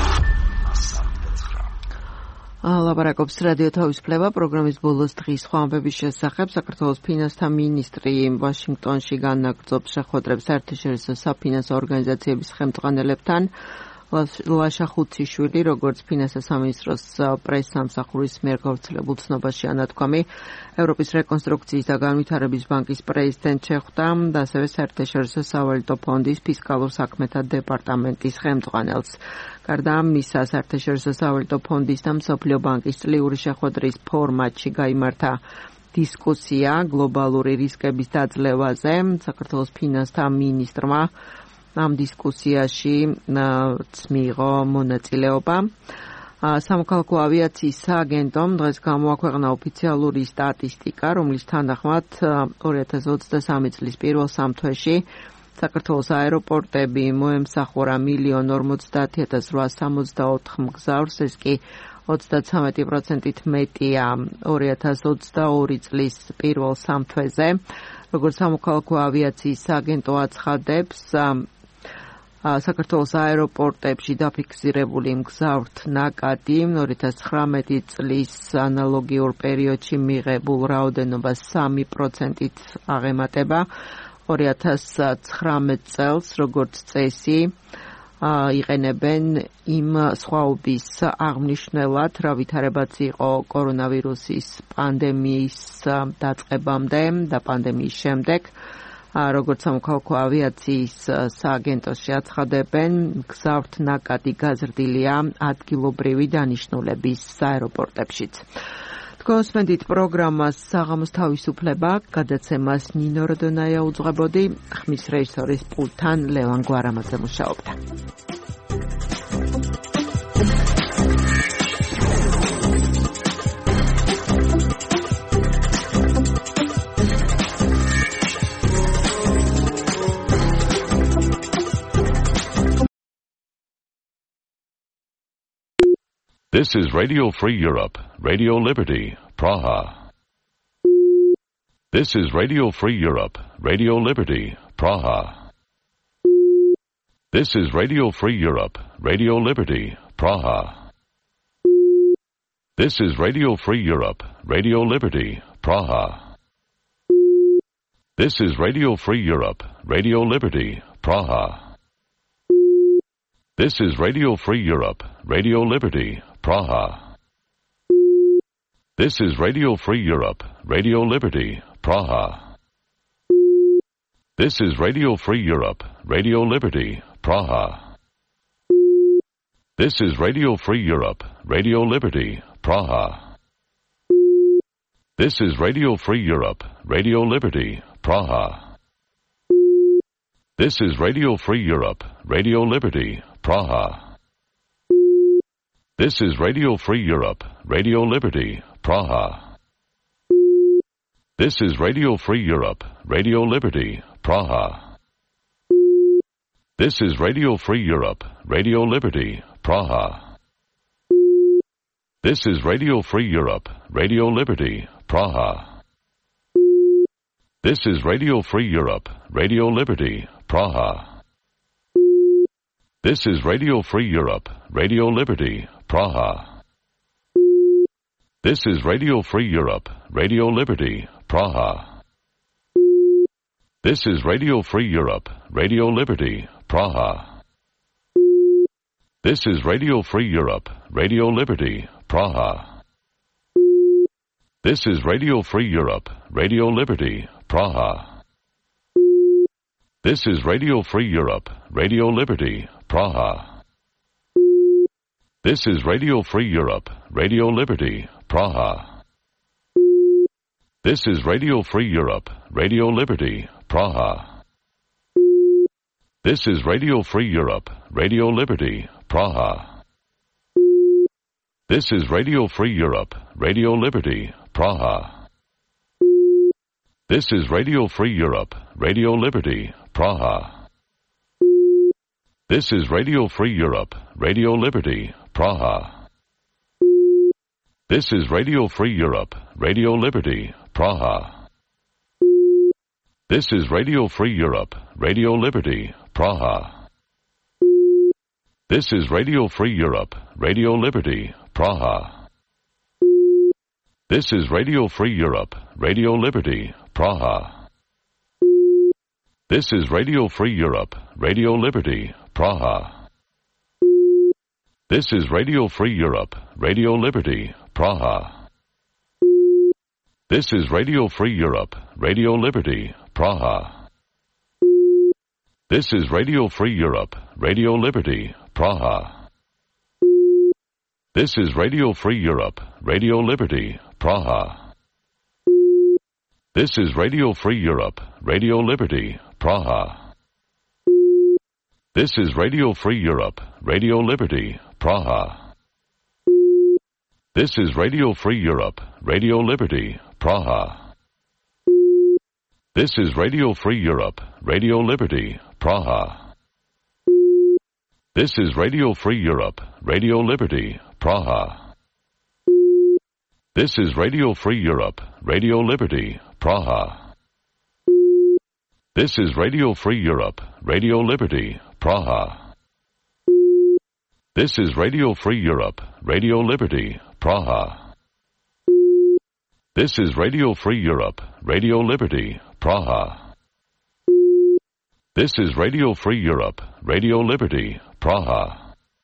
ლაპარაკობს რადიო თავისუფლება პროგრამის ბოლოს დღის სხვა ამბების შესახებ. საქართველოს ფინანსთა მინისტრი ვაშინგტონში განაგრძობს შეხვედრებს საერთაშორისო საფინანსო ორგანიზაციების ხელმძღვანელებთან. ლაშა ხუციშვილი, როგორც ფინანსთა სამინისტროს პრესსამსახურის მიერ გავრცელებულ ცნობაში ანათქვამი, ევროპის რეკონსტრუქციის და განვითარების ბანკის პრეზიდენტ შეხვდა და ასევე საერთაშორისო სავალუტო ფონდის ფისკალურ საქმეთა დეპარტამენტის ხელმძღვანელს. გარდა ამისა, საერთაშორისო სავალუტო ფონდის და მსოფლიო ბანკის წლიური შეხვედრის ფორმატში გაიმართა დისკუსია გლობალური რისკების დაძლევაზე. საქართველოს ფინანსთა მინისტრმა ამ დისკუსიაში მიიღო მონაწილეობა. სამოქალაქო ავიაციის სააგენტომ დღეს გამოაქვეყნა ოფიციალური სტატისტიკა, რომლის თანახმად ორი ათას ოცდასამი წლის პირველ სამთვეში საქართველოს აეროპორტები მოემსახურა მილიონ ორმოცდაათი ათას რვაას სამოცდაოთხ მგზავრს, ეს კი ოცდაცამეტი პროცენტით მეტია ორი ათას ოცდაორი წლის პირველ სამთვეზე. როგორც სამოქალაქო ავიაციის სააგენტო აცხადებს, საქართველოს აეროპორტებში დაფიქსირებული მგზავრთ ნაკადი ორი ათას ცხრამეტი წლის ანალოგიურ პერიოდში მიღებულ რაოდენობას სამი პროცენტით აღემატება. ორი ათას ცხრამეტ წელს, როგორც წესი, იყენებენ იმ სხვაობის აღმნიშვნელად, რა ვითარებაც იყო კორონავირუსის პანდემიის დაწყებამდე და პანდემიის შემდეგ. როგორც სამოქალაქო ავიაციის სააგენტოში აცხადებენ, გზავრთ ნაკადი გაზრდილია ადგილობრივი დანიშნულების აეროპორტებშიც. Თქვენსმენდით პროგრამას საღამოს თავისუფლება, გადაცემას ნინო როდონაია უძღვებოდი, ხმის რეჟისორის პულტთან ლევან გვარამაძე მუშაობდა. This is Radio Free Europe, Radio Liberty, Praha. This is Radio Free Europe, Radio Liberty, Praha. This is Radio Free Europe, Radio Liberty, Praha. This is Radio Free Europe, Radio Liberty, Praha. This is Radio Free Europe, Radio Liberty, Praha. This is Radio Free Europe, Radio Liberty, Praha. This is Radio Free Europe, Radio Liberty, Praha. This is Radio Free Europe, Radio Liberty, Praha. This is Radio Free Europe, Radio Liberty, Praha. This is Radio Free Europe, Radio Liberty, Praha. This is Radio Free Europe, Radio Liberty, Praha. This is Radio Free Europe, Radio Liberty, Praha. This is Radio Free Europe, Radio Liberty, Praha. This is Radio Free Europe, Radio Liberty, Praha. This is Radio Free Europe, Radio Liberty, Praha. This is Radio Free Europe, Radio Liberty, Praha. This is Radio Free Europe, Radio Liberty, Praha. This is Radio Free Europe, Radio Liberty, Praha. This is Radio Free Europe, Radio Liberty, Praha. This is Radio Free Europe, Radio Liberty, Praha. This is Radio Free Europe, Radio Liberty, Praha. This is Radio Free Europe, Radio Liberty, Praha. This is Radio Free Europe, Radio Liberty, Praha. This is Radio Free Europe, Radio Liberty, Praha. This is Radio Free Europe, Radio Liberty, Praha. This is Radio Free Europe, Radio Liberty, Praha. This is Radio Free Europe, Radio Liberty, Praha. This is Radio Free Europe, Radio Liberty, Praha. This is Radio Free Europe, Radio Liberty, Praha. This is Radio Free Europe, Radio Liberty, Praha. This is Radio Free Europe, Radio Liberty, Praha. This is Radio Free Europe, Radio Liberty, Praha. This is Radio Free Europe, Radio Liberty, Praha. This is Radio Free Europe, Radio Liberty, Praha. This is Radio Free Europe, Radio Liberty, Praha. This is Radio Free Europe, Radio Liberty, Praha. This is Radio Free Europe, Radio Liberty, Praha. This is Radio Free Europe, Radio Liberty, Praha. This is Radio Free Europe, Radio Liberty, Praha. This is Radio Free Europe, Radio Liberty, Praha. This is Radio Free Europe, Radio Liberty, Praha. This is Radio Free Europe, Radio Liberty, Praha. This is Radio Free Europe, Radio Liberty, Praha. This is Radio Free Europe, Radio Liberty, Praha. This is Radio Free Europe, Radio Liberty, Praha. This is Radio Free Europe, Radio Liberty, Praha. This is Radio Free Europe, Radio Liberty, Praha.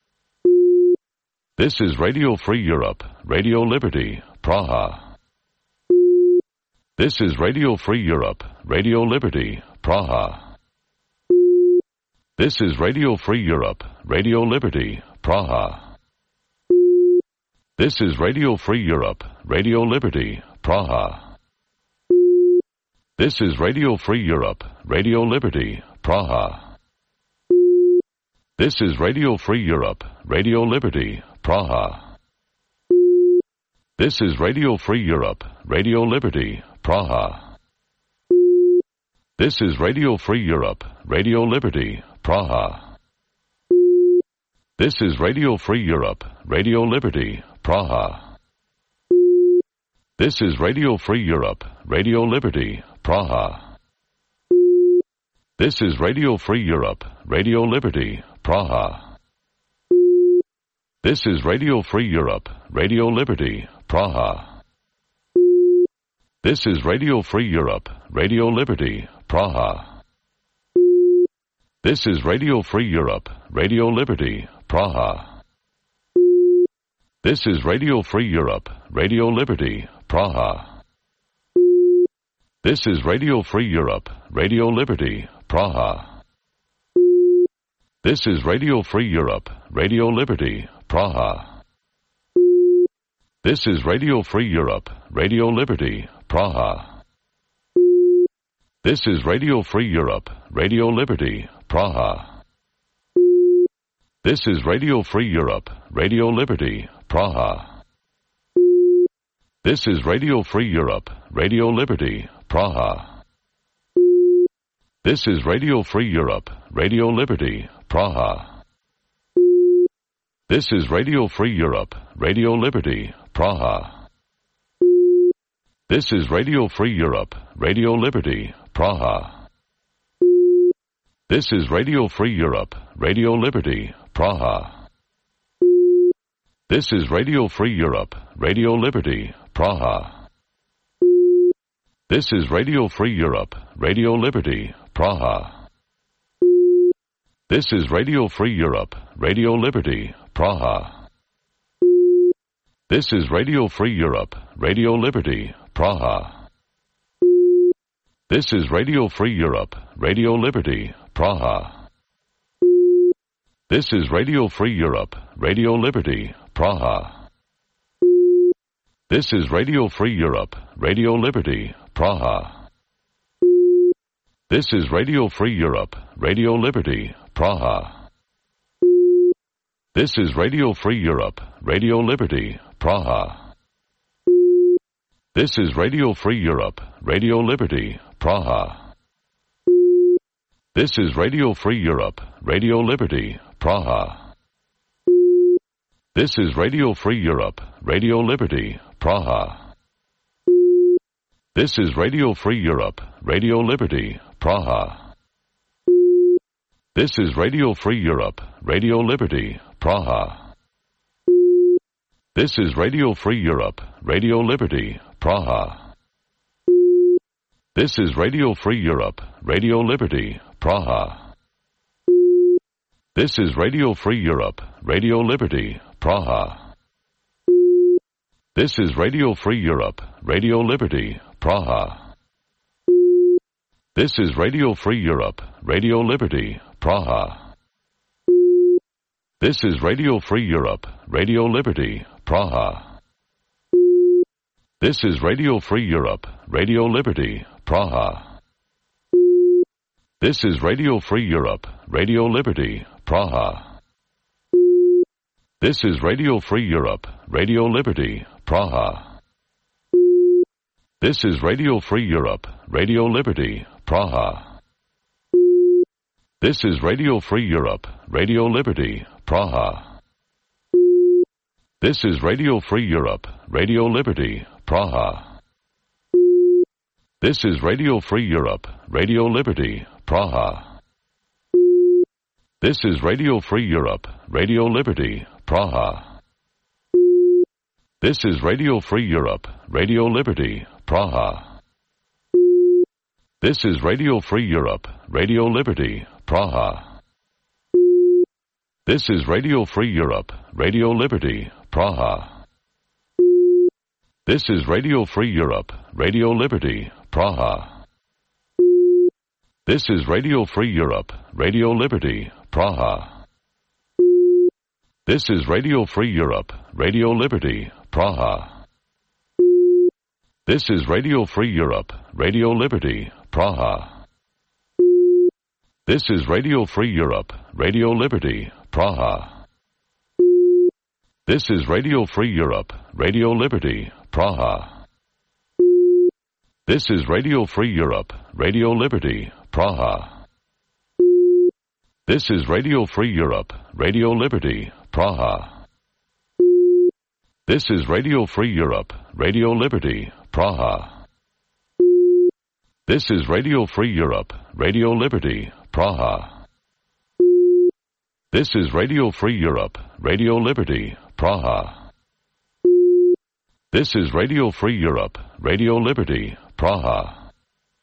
This is Radio Free Europe, Radio Liberty, Praha. This is Radio Free Europe, Radio Liberty, Praha. This is Radio Free Europe, Radio Liberty, Praha. This is Radio Free Europe, Radio Liberty, Praha. This is Radio Free Europe, Radio Liberty, Praha. This is Radio Free Europe, Radio Liberty, Praha. This is Radio Free Europe, Radio Liberty, Praha. This is Radio Free Europe, Radio Liberty, Praha. This is Radio Free Europe, Radio Liberty, Praha. This is Radio Free Europe, Radio Liberty, Praha. This is Radio Free Europe, Radio Liberty, Praha. This is Radio Free Europe, Radio Liberty, Praha. This is Radio Free Europe, Radio Liberty, Praha. This is Radio Free Europe, Radio Liberty, Praha. This is Radio Free Europe, Radio Liberty, Praha. This is Radio Free Europe, Radio Liberty, Praha. This is Radio Free Europe, Radio Liberty, Praha. This is Radio Free Europe, Radio Liberty, Praha. This is Radio Free Europe, Radio Liberty, Praha. This is Radio Free Europe, Radio Liberty, Praha. This is Radio Free Europe, Radio Liberty, Praha. This is Radio Free Europe, Radio Liberty, Praha. This is Radio Free Europe, Radio Liberty, Praha. This is Radio Free Europe, Radio Liberty, Praha. This is Radio Free Europe, Radio Liberty, Praha. This is Radio Free Europe, Radio Liberty, Praha. This is Radio Free Europe, Radio Liberty, Praha. This is Radio Free Europe, Radio Liberty, Praha. This is Radio Free Europe, Radio Liberty, Praha. This is Radio Free Europe, Radio Liberty, Praha. This is Radio Free Europe, Radio Liberty, Praha. This is Radio Free Europe, Radio Liberty, Praha. This is Radio Free Europe, Radio Liberty, Praha. This is Radio Free Europe, Radio Liberty, Praha. This is Radio Free Europe, Radio Liberty, Praha. This is Radio Free Europe, Radio Liberty, Praha. This is Radio Free Europe, Radio Liberty, Praha. This is Radio Free Europe, Radio Liberty, Praha. This is Radio Free Europe, Radio Liberty, Praha. This is Radio Free Europe, Radio Liberty, Praha. This is Radio Free Europe, Radio Liberty, Praha. This is Radio Free Europe, Radio Liberty, Praha. This is Radio Free Europe, Radio Liberty, Praha. This is Radio Free Europe, Radio Liberty, Praha. This is Radio Free Europe, Radio Liberty, Praha. This is Radio Free Europe, Radio Liberty, Praha. This is Radio Free Europe, Radio Liberty, Praha. This is Radio Free Europe, Radio Liberty, Praha. This is Radio Free Europe, Radio Liberty, Praha. This is Radio Free Europe, Radio Liberty, Praha. This is Radio Free Europe, Radio Liberty, Praha. This is Radio Free Europe, Radio Liberty, Praha. This is Radio Free Europe, Radio Liberty, Praha. This is Radio Free Europe, Radio Liberty, Praha. This is Radio Free Europe, Radio Liberty, Praha. This is Radio Free Europe, Radio Liberty, Praha. This is Radio Free Europe, Radio Liberty, Praha. This is Radio Free Europe, Radio Liberty, Praha. This is Radio Free Europe, Radio Liberty, Praha. This is Radio Free Europe, Radio Liberty, Praha. This is Radio Free Europe, Radio Liberty, Praha. This is Radio Free Europe, Radio Liberty, Praha. This is Radio Free Europe, Radio Liberty, Praha. This is Radio Free Europe, Radio Liberty, Praha. This is Radio Free Europe, Radio Liberty, Praha. This is Radio Free Europe, Radio Liberty, Praha. This is Radio Free Europe, Radio Liberty, Praha. This is Radio Free Europe, Radio Liberty, Praha.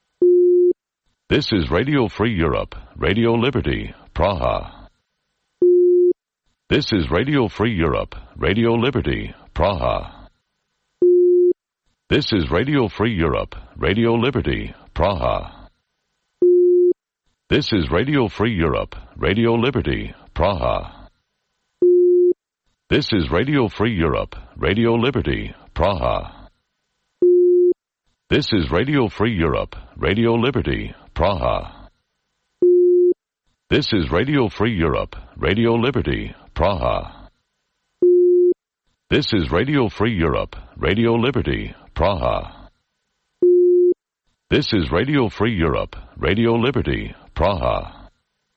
This is Radio Free Europe, Radio Liberty, Praha. This is Radio Free Europe, Radio Liberty, Praha. This is Radio Free Europe, Radio Liberty, Praha. This is Radio Free Europe, Radio Liberty, Praha. This is Radio Free Europe, Radio Liberty, Praha. This is Radio Free Europe, Radio Liberty, Praha. This is Radio Free Europe, Radio Liberty, Praha. This is Radio Free Europe, Radio Liberty, Praha. This is Radio Free Europe, Radio Liberty, Praha.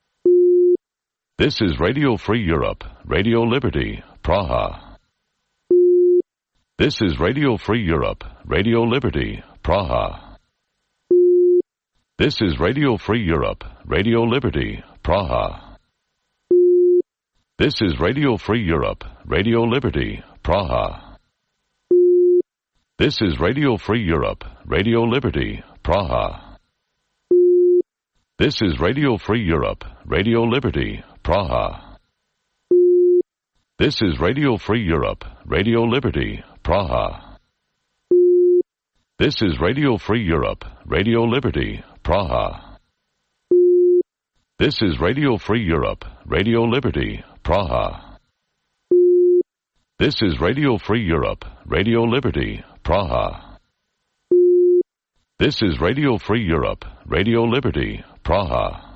This is Radio Free Europe, Radio Liberty, Praha. This is Radio Free Europe, Radio Liberty, Praha. This is Radio Free Europe, Radio Liberty, Praha. This is Radio Free Europe, Radio Liberty, Praha. This is Radio Free Europe, Radio Liberty, Praha. This is Radio Free Europe, Radio Liberty, Praha. This is Radio Free Europe, Radio Liberty, Praha. This is Radio Free Europe, Radio Liberty, Praha. This is Radio Free Europe, Radio Liberty, Praha. This is Radio Free Europe, Radio Liberty, Praha. This is Radio Free Europe, Radio Liberty, Praha.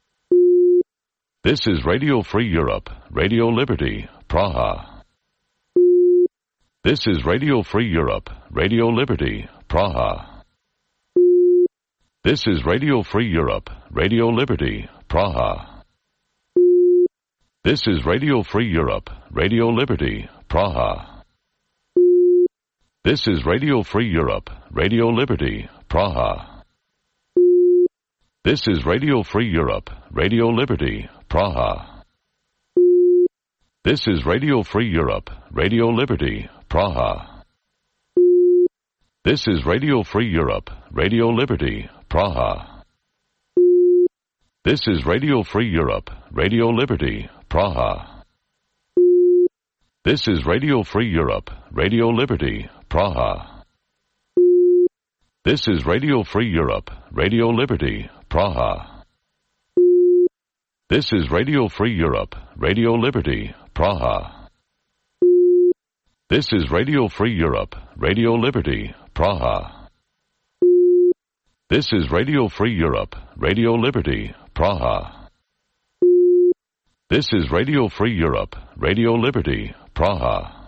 This is Radio Free Europe, Radio Liberty, Praha. This is Radio Free Europe, Radio Liberty, Praha. This is Radio Free Europe, Radio Liberty, Praha. This is Radio Free Europe, Radio Liberty, Praha. This is Radio Free Europe, Radio Liberty, Praha. This is Radio Free Europe, Radio Liberty, Praha. This is Radio Free Europe, Radio Liberty, Praha. This is Radio Free Europe, Radio Liberty, Praha. This is Radio Free Europe, Radio Liberty, Praha. This is Radio Free Europe, Radio Liberty, Praha. This is Radio Free Europe, Radio Liberty, Praha. This is Radio Free Europe, Radio Liberty, Praha. This is Radio Free Europe, Radio Liberty, Praha. This is Radio Free Europe, Radio Liberty, Praha. This is Radio Free Europe, Radio Liberty, Praha.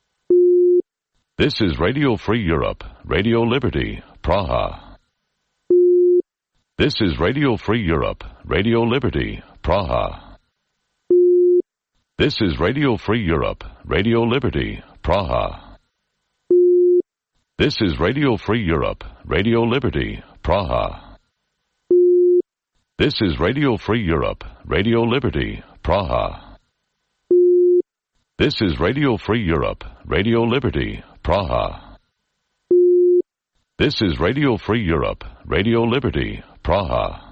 This is Radio Free Europe, Radio Liberty, Praha. This is Radio Free Europe, Radio Liberty, Praha. This is Radio Free Europe, Radio Liberty, Praha. This is Radio Free Europe, Radio Liberty, Praha. This is Radio Free Europe, Radio Liberty, Praha. This is Radio Free Europe, Radio Liberty, Praha. This is Radio Free Europe, Radio Liberty, Praha.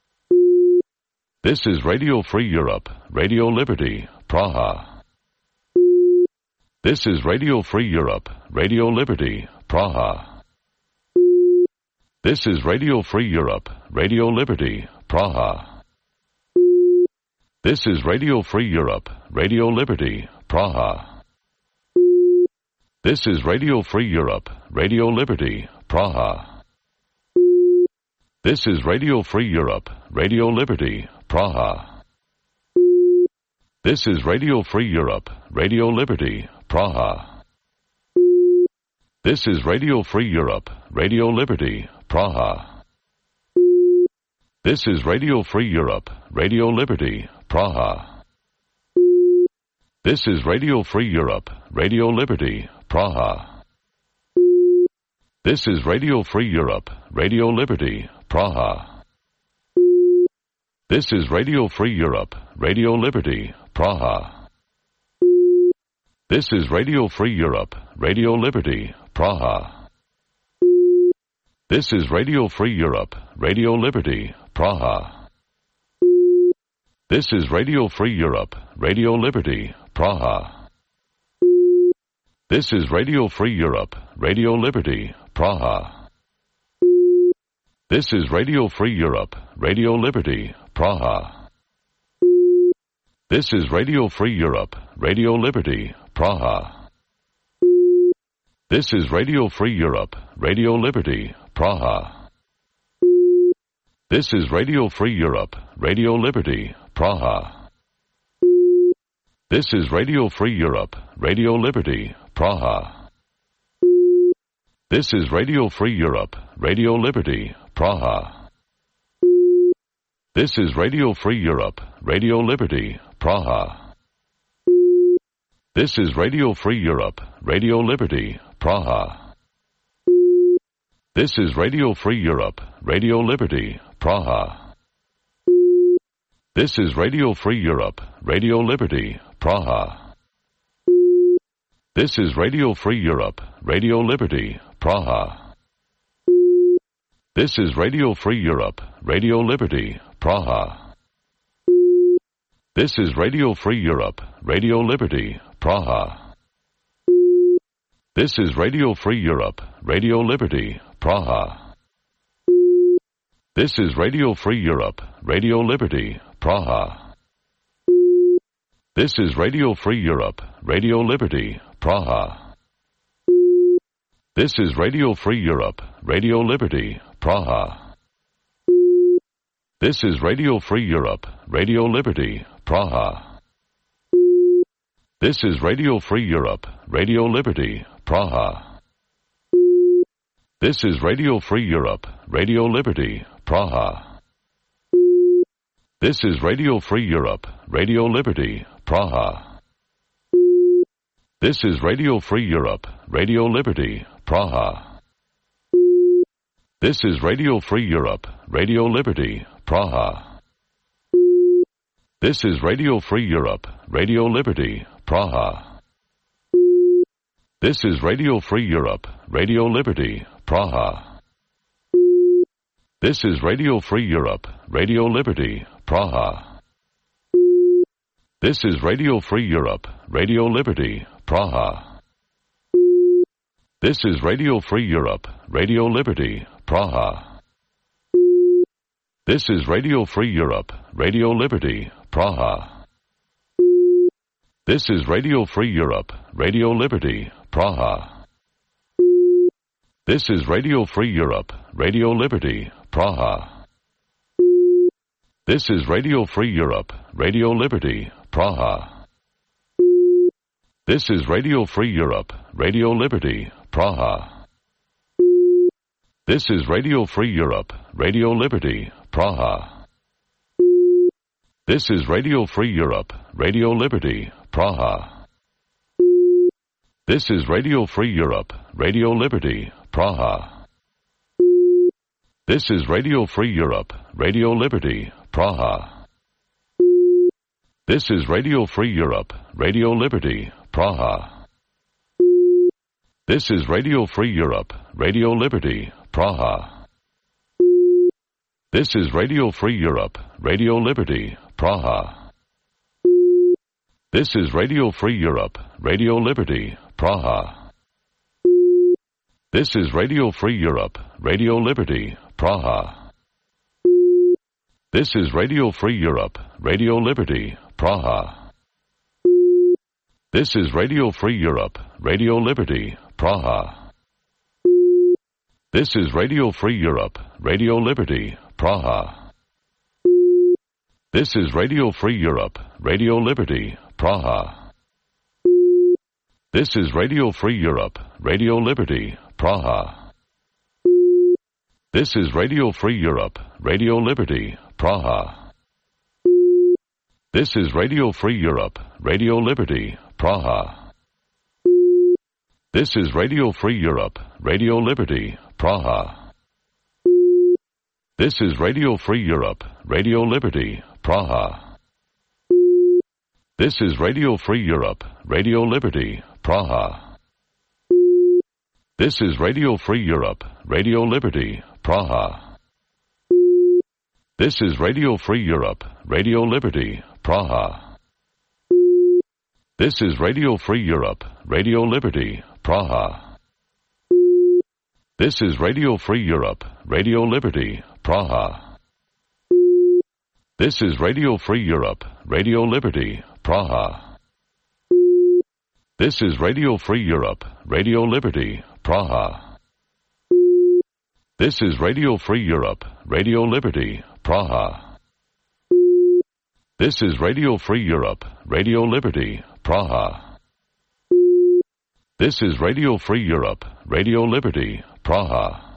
This is Radio Free Europe, Radio Liberty, Praha. This is Radio Free Europe, Radio Liberty, Praha. This is Radio Free Europe, Radio Liberty, Praha. This is Radio Free Europe, Radio Liberty, Praha. This is Radio Free Europe, Radio Liberty, Praha. This is Radio Free Europe, Radio Liberty, Praha. This is Radio Free Europe, Radio Liberty, Praha. This is Radio Free Europe, Radio Liberty, Praha. This is Radio Free Europe, Radio Liberty, Praha. This is Radio Free Europe, Radio Liberty, Praha. This is Radio Free Europe, Radio Liberty, Praha. This is Radio Free Europe, Radio Liberty, Praha. This is Radio Free Europe, Radio Liberty, Praha. This is Radio Free Europe, Radio Liberty, Praha. This is Radio Free Europe, Radio Liberty, Praha. This is Radio Free Europe, Radio Liberty, Praha. This is Radio Free Europe, Radio Liberty, Praha. This is Radio Free Europe, Radio Liberty, Praha. This is Radio Free Europe, Radio Liberty, Praha. This is Radio Free Europe, Radio Liberty, Praha. This is Radio Free Europe, Radio Liberty, Praha. This is Radio Free Europe, Radio Liberty, Praha. This is Radio Free Europe, Radio Liberty, Praha. This is Radio Free Europe, Radio Liberty, Praha. This is Radio Free Europe, Radio Liberty, Praha. This is Radio Free Europe, Radio Liberty, Praha. This is Radio Free Europe, Radio Liberty, Praha. This is Radio Free Europe, Radio Liberty, Praha. This is Radio Free Europe, Radio Liberty, Praha. This is Radio Free Europe, Radio Liberty, Praha. This is Radio Free Europe, Radio Liberty, Praha. This is Radio Free Europe, Radio Liberty, Praha. This is Radio Free Europe, Radio Liberty, Praha. This is Radio Free Europe, Radio Liberty, Praha. This is Radio Free Europe, Radio Liberty, Praha. This is Radio Free Europe, Radio Liberty, Praha. This is Radio Free Europe, Radio Liberty, Praha. This is Radio Free Europe, Radio Liberty, Praha. This is Radio Free Europe, Radio Liberty, Praha. This is Radio Free Europe, Radio Liberty, Praha. This is Radio Free Europe, Radio Liberty, Praha. This is Radio Free Europe, Radio Liberty, Praha. This is Radio Free Europe, Radio Liberty, Praha. This is Radio Free Europe, Radio Liberty, Praha. This is Radio Free Europe, Radio Liberty, Praha. This is Radio Free Europe, Radio Liberty, Praha. This is Radio Free Europe, Radio Liberty, Praha. This is Radio Free Europe, Radio Liberty, Praha. This is Radio Free Europe, Radio Liberty, Praha. This is Radio Free Europe, Radio Liberty, Praha. This is Radio Free Europe, Radio Liberty, Praha. This is Radio Free Europe, Radio Liberty, Praha. This is Radio Free Europe, Radio Liberty, Praha. This is Radio Free Europe, Radio Liberty, Praha. This is Radio Free Europe, Radio Liberty, Praha. This is Radio Free Europe, Radio Liberty, Praha. This is Radio Free Europe, Radio Liberty, Praha. This is Radio Free Europe, Radio Liberty, Praha. This is Radio Free Europe, Radio Liberty, Praha. This is Radio Free Europe, Radio Liberty, Praha. This is Radio Free Europe, Radio Liberty, Praha. This is Radio Free Europe, Radio Liberty, Praha. This is Radio Free Europe, Radio Liberty, Praha. This is Radio Free Europe, Radio Liberty, Praha. This is Radio Free Europe, Radio Liberty, Praha. This is Radio Free Europe, Radio Liberty, Praha. This is Radio Free Europe, Radio Liberty, Praha. This is Radio Free Europe, Radio Liberty, Praha. This is Radio Free Europe, Radio Liberty, Praha. This is Radio Free Europe, Radio Liberty, Praha. This is Radio Free Europe, Radio Liberty, Praha. This is Radio Free Europe, Radio Liberty, Praha. This is Radio Free Europe, Radio Liberty, Praha. This is Radio Free Europe, Radio Liberty, Praha. This is Radio Free Europe, Radio Liberty, Praha. This is Radio Free Europe, Radio Liberty, Praha. This is Radio Free Europe, Radio Liberty, Praha.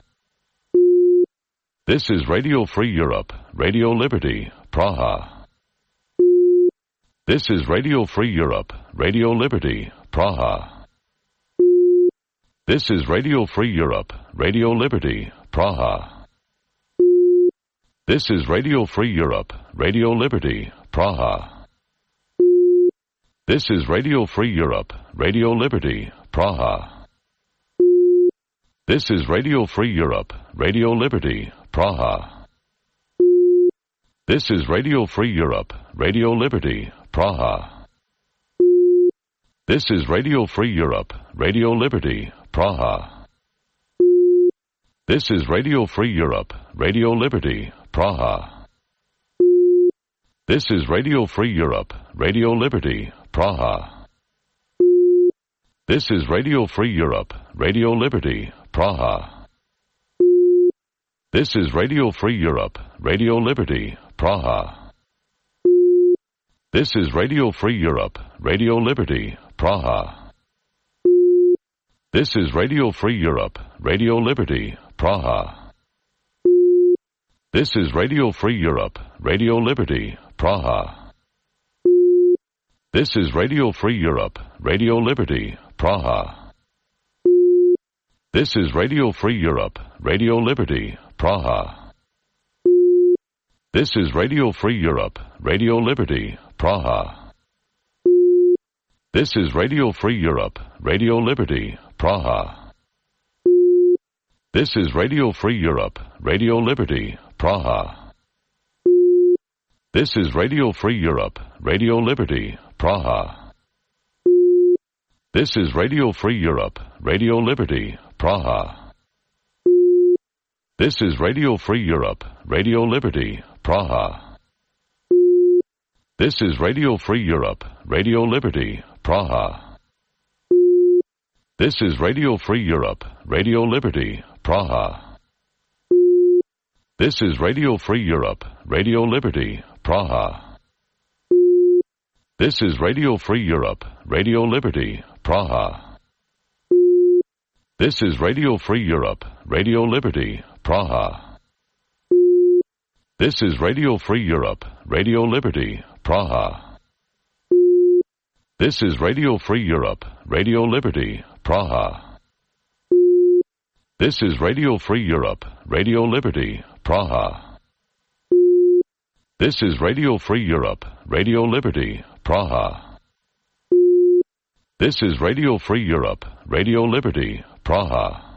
This is Radio Free Europe, Radio Liberty, Praha. This is Radio Free Europe, Radio Liberty, Praha. This is Radio Free Europe, Radio Liberty, Praha. This is Radio Free Europe, Radio Liberty, Praha. This is Radio Free Europe, Radio Liberty, Praha. This is Radio Free Europe, Radio Liberty, Praha. This is Radio Free Europe, Radio Liberty, Praha. This is Radio Free Europe, Radio Liberty, Praha. This is Radio Free Europe, Radio Liberty, Praha. This is Radio Free Europe, Radio Liberty, Praha. This is Radio Free Europe, Radio Liberty, Praha. This is Radio Free Europe, Radio Liberty, Praha. This is Radio Free Europe, Radio Liberty, Praha. This is Radio Free Europe, Radio Liberty, Praha. This is Radio Free Europe, Radio Liberty, Praha. This is Radio Free Europe, Radio Liberty, Praha. This is Radio Free Europe, Radio Liberty, Praha. This is Radio Free Europe, Radio Liberty, Praha. This is Radio Free Europe, Radio Liberty, Praha. This is Radio Free Europe, Radio Liberty, Praha. This is Radio Free Europe, Radio Liberty, Praha. This is Radio Free Europe, Radio Liberty, Praha. This is Radio Free Europe, Radio Liberty, Praha. This is Radio Free Europe, Radio Liberty, Praha. This is Radio Free Europe, Radio Liberty, Praha. This is Radio Free Europe, Radio Liberty, Praha. This is Radio Free Europe, Radio Liberty, Praha. This is Radio Free Europe, Radio Liberty, Praha. This is Radio Free Europe, Radio Liberty, Praha. This is Radio Free Europe, Radio Liberty, Praha. This is Radio Free Europe, Radio Liberty, Praha. This is Radio Free Europe, Radio Liberty, Praha. This is Radio Free Europe, Radio Liberty, Praha.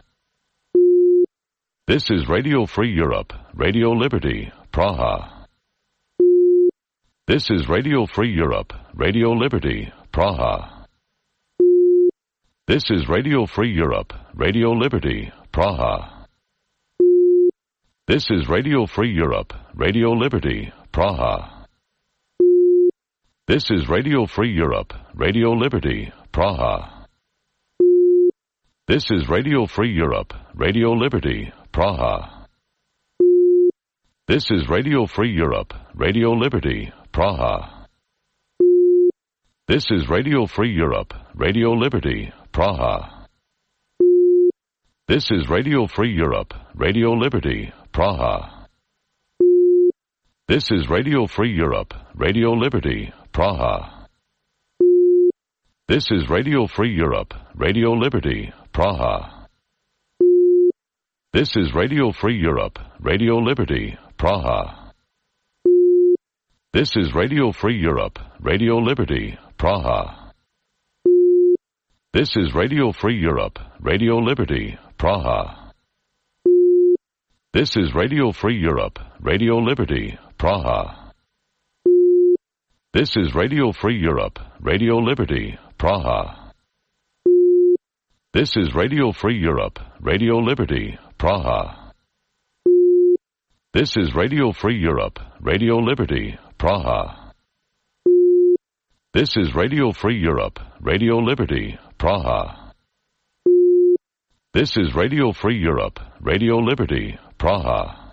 This is Radio Free Europe, Radio Liberty, Praha. This is Radio Free Europe, Radio Liberty, Praha. This is Radio Free Europe, Radio Liberty, Praha. This is Radio Free Europe, Radio Liberty, Praha. This is Radio Free Europe, Radio Liberty, Praha. This is Radio Free Europe, Radio Liberty, Praha. This is Radio Free Europe, Radio Liberty, Praha. This is Radio Free Europe, Radio Liberty, Praha. This is Radio Free Europe, Radio Liberty, Praha. This is Radio Free Europe, Radio Liberty, Praha. This is Radio Free Europe, Radio Liberty, Praha. This is Radio Free Europe, Radio Liberty, Praha. This is Radio Free Europe, Radio Liberty, Praha. This is Radio Free Europe, Radio Liberty, Praha. This is Radio Free Europe, Radio Liberty, Praha. This is Radio Free Europe, Radio Liberty, Praha. This is Radio Free Europe, Radio Liberty, Praha. This is Radio Free Europe, Radio Liberty, Praha. This is Radio Free Europe, Radio Liberty, Praha. This is Radio Free Europe, Radio Liberty, Praha.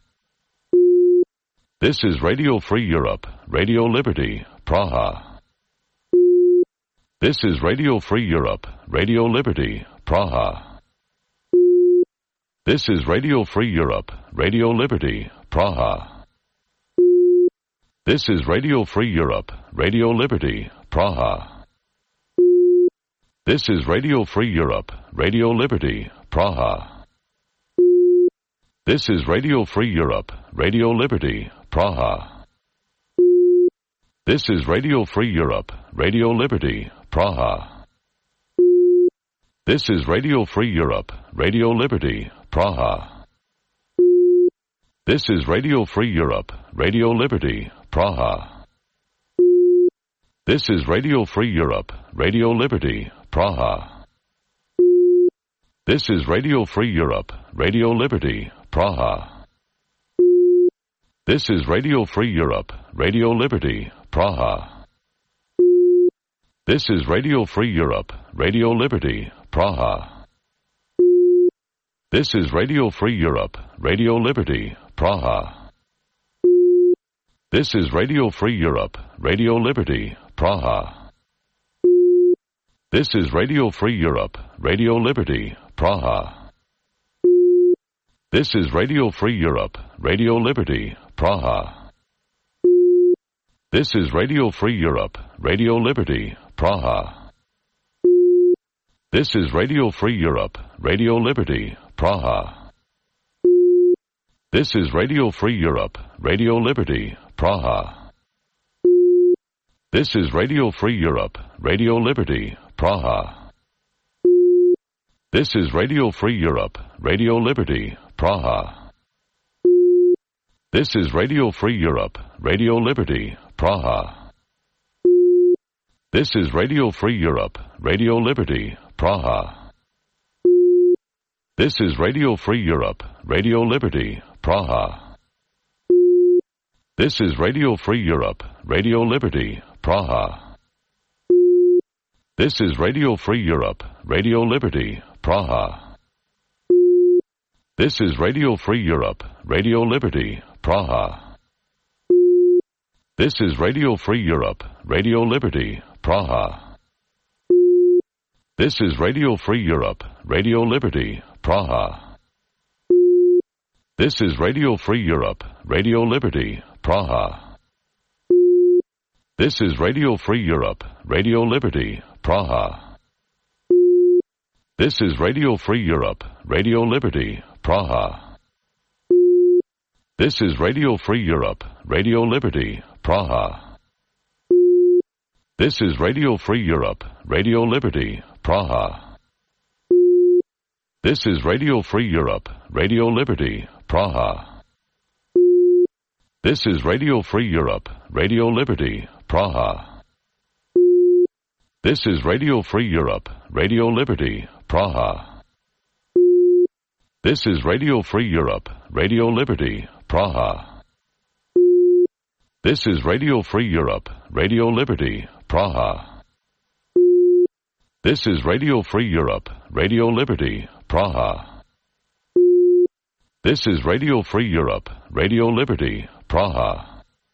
This is Radio Free Europe, Radio Liberty, Praha. This is Radio Free Europe, Radio Liberty, Praha. This is Radio Free Europe, Radio Liberty, Praha. This is Radio Free Europe, Radio Liberty, Praha. This is Radio Free Europe, Radio Liberty, Praha. This is Radio Free Europe, Radio Liberty, Praha. This is Radio Free Europe, Radio Liberty, Praha. This is Radio Free Europe, Radio Liberty, Praha. This is Radio Free Europe, Radio Liberty, Praha. This is Radio Free Europe, Radio Liberty, Praha. This is Radio Free Europe, Radio Liberty, Praha. This is Radio Free Europe, Radio Liberty, Praha. This is Radio Free Europe, Radio Liberty, Praha. This is Radio Free Europe, Radio Liberty, Praha. This is Radio Free Europe, Radio Liberty, Praha. This is Radio Free Europe, Radio Liberty, Praha. This is Radio Free Europe, Radio Liberty, Praha. This is Radio Free Europe, Radio Liberty, Praha. This is Radio Free Europe, Radio Liberty, Praha. This is Radio Free Europe, Radio Liberty, Praha. This is Radio Free Europe, Radio Liberty, Praha. This is Radio Free Europe, Radio Liberty, Praha. This is Radio Free Europe, Radio Liberty, Praha. This is Radio Free Europe, Radio Liberty, Praha. This is Radio Free Europe, Radio Liberty, Praha. This is Radio Free Europe, Radio Liberty, Praha. This is Radio Free Europe, Radio Liberty, Praha. This is Radio Free Europe, Radio Liberty, Praha. This is Radio Free Europe, Radio Liberty, Praha. This is Radio Free Europe, Radio Liberty, Praha. This is Radio Free Europe, Radio Liberty, Praha. This is Radio Free Europe, Radio Liberty, Praha. This is Radio Free Europe, Radio Liberty, Praha. This is Radio Free Europe, Radio Liberty, Praha. This is Radio Free Europe, Radio Liberty, Praha. This is Radio Free Europe, Radio Liberty, Praha. This is Radio Free Europe, Radio Liberty, Praha. This is Radio Free Europe, Radio Liberty, Praha. This is Radio Free Europe, Radio Liberty, Praha. This is Radio Free Europe, Radio Liberty, Praha. This is Radio Free Europe, Radio Liberty, Praha. This is Radio Free Europe, Radio Liberty, Praha.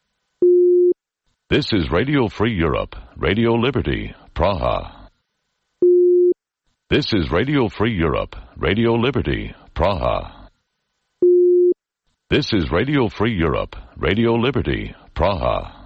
This is Radio Free Europe, Radio Liberty, Praha. This is Radio Free Europe, Radio Liberty, Praha. This is Radio Free Europe, Radio Liberty, Praha.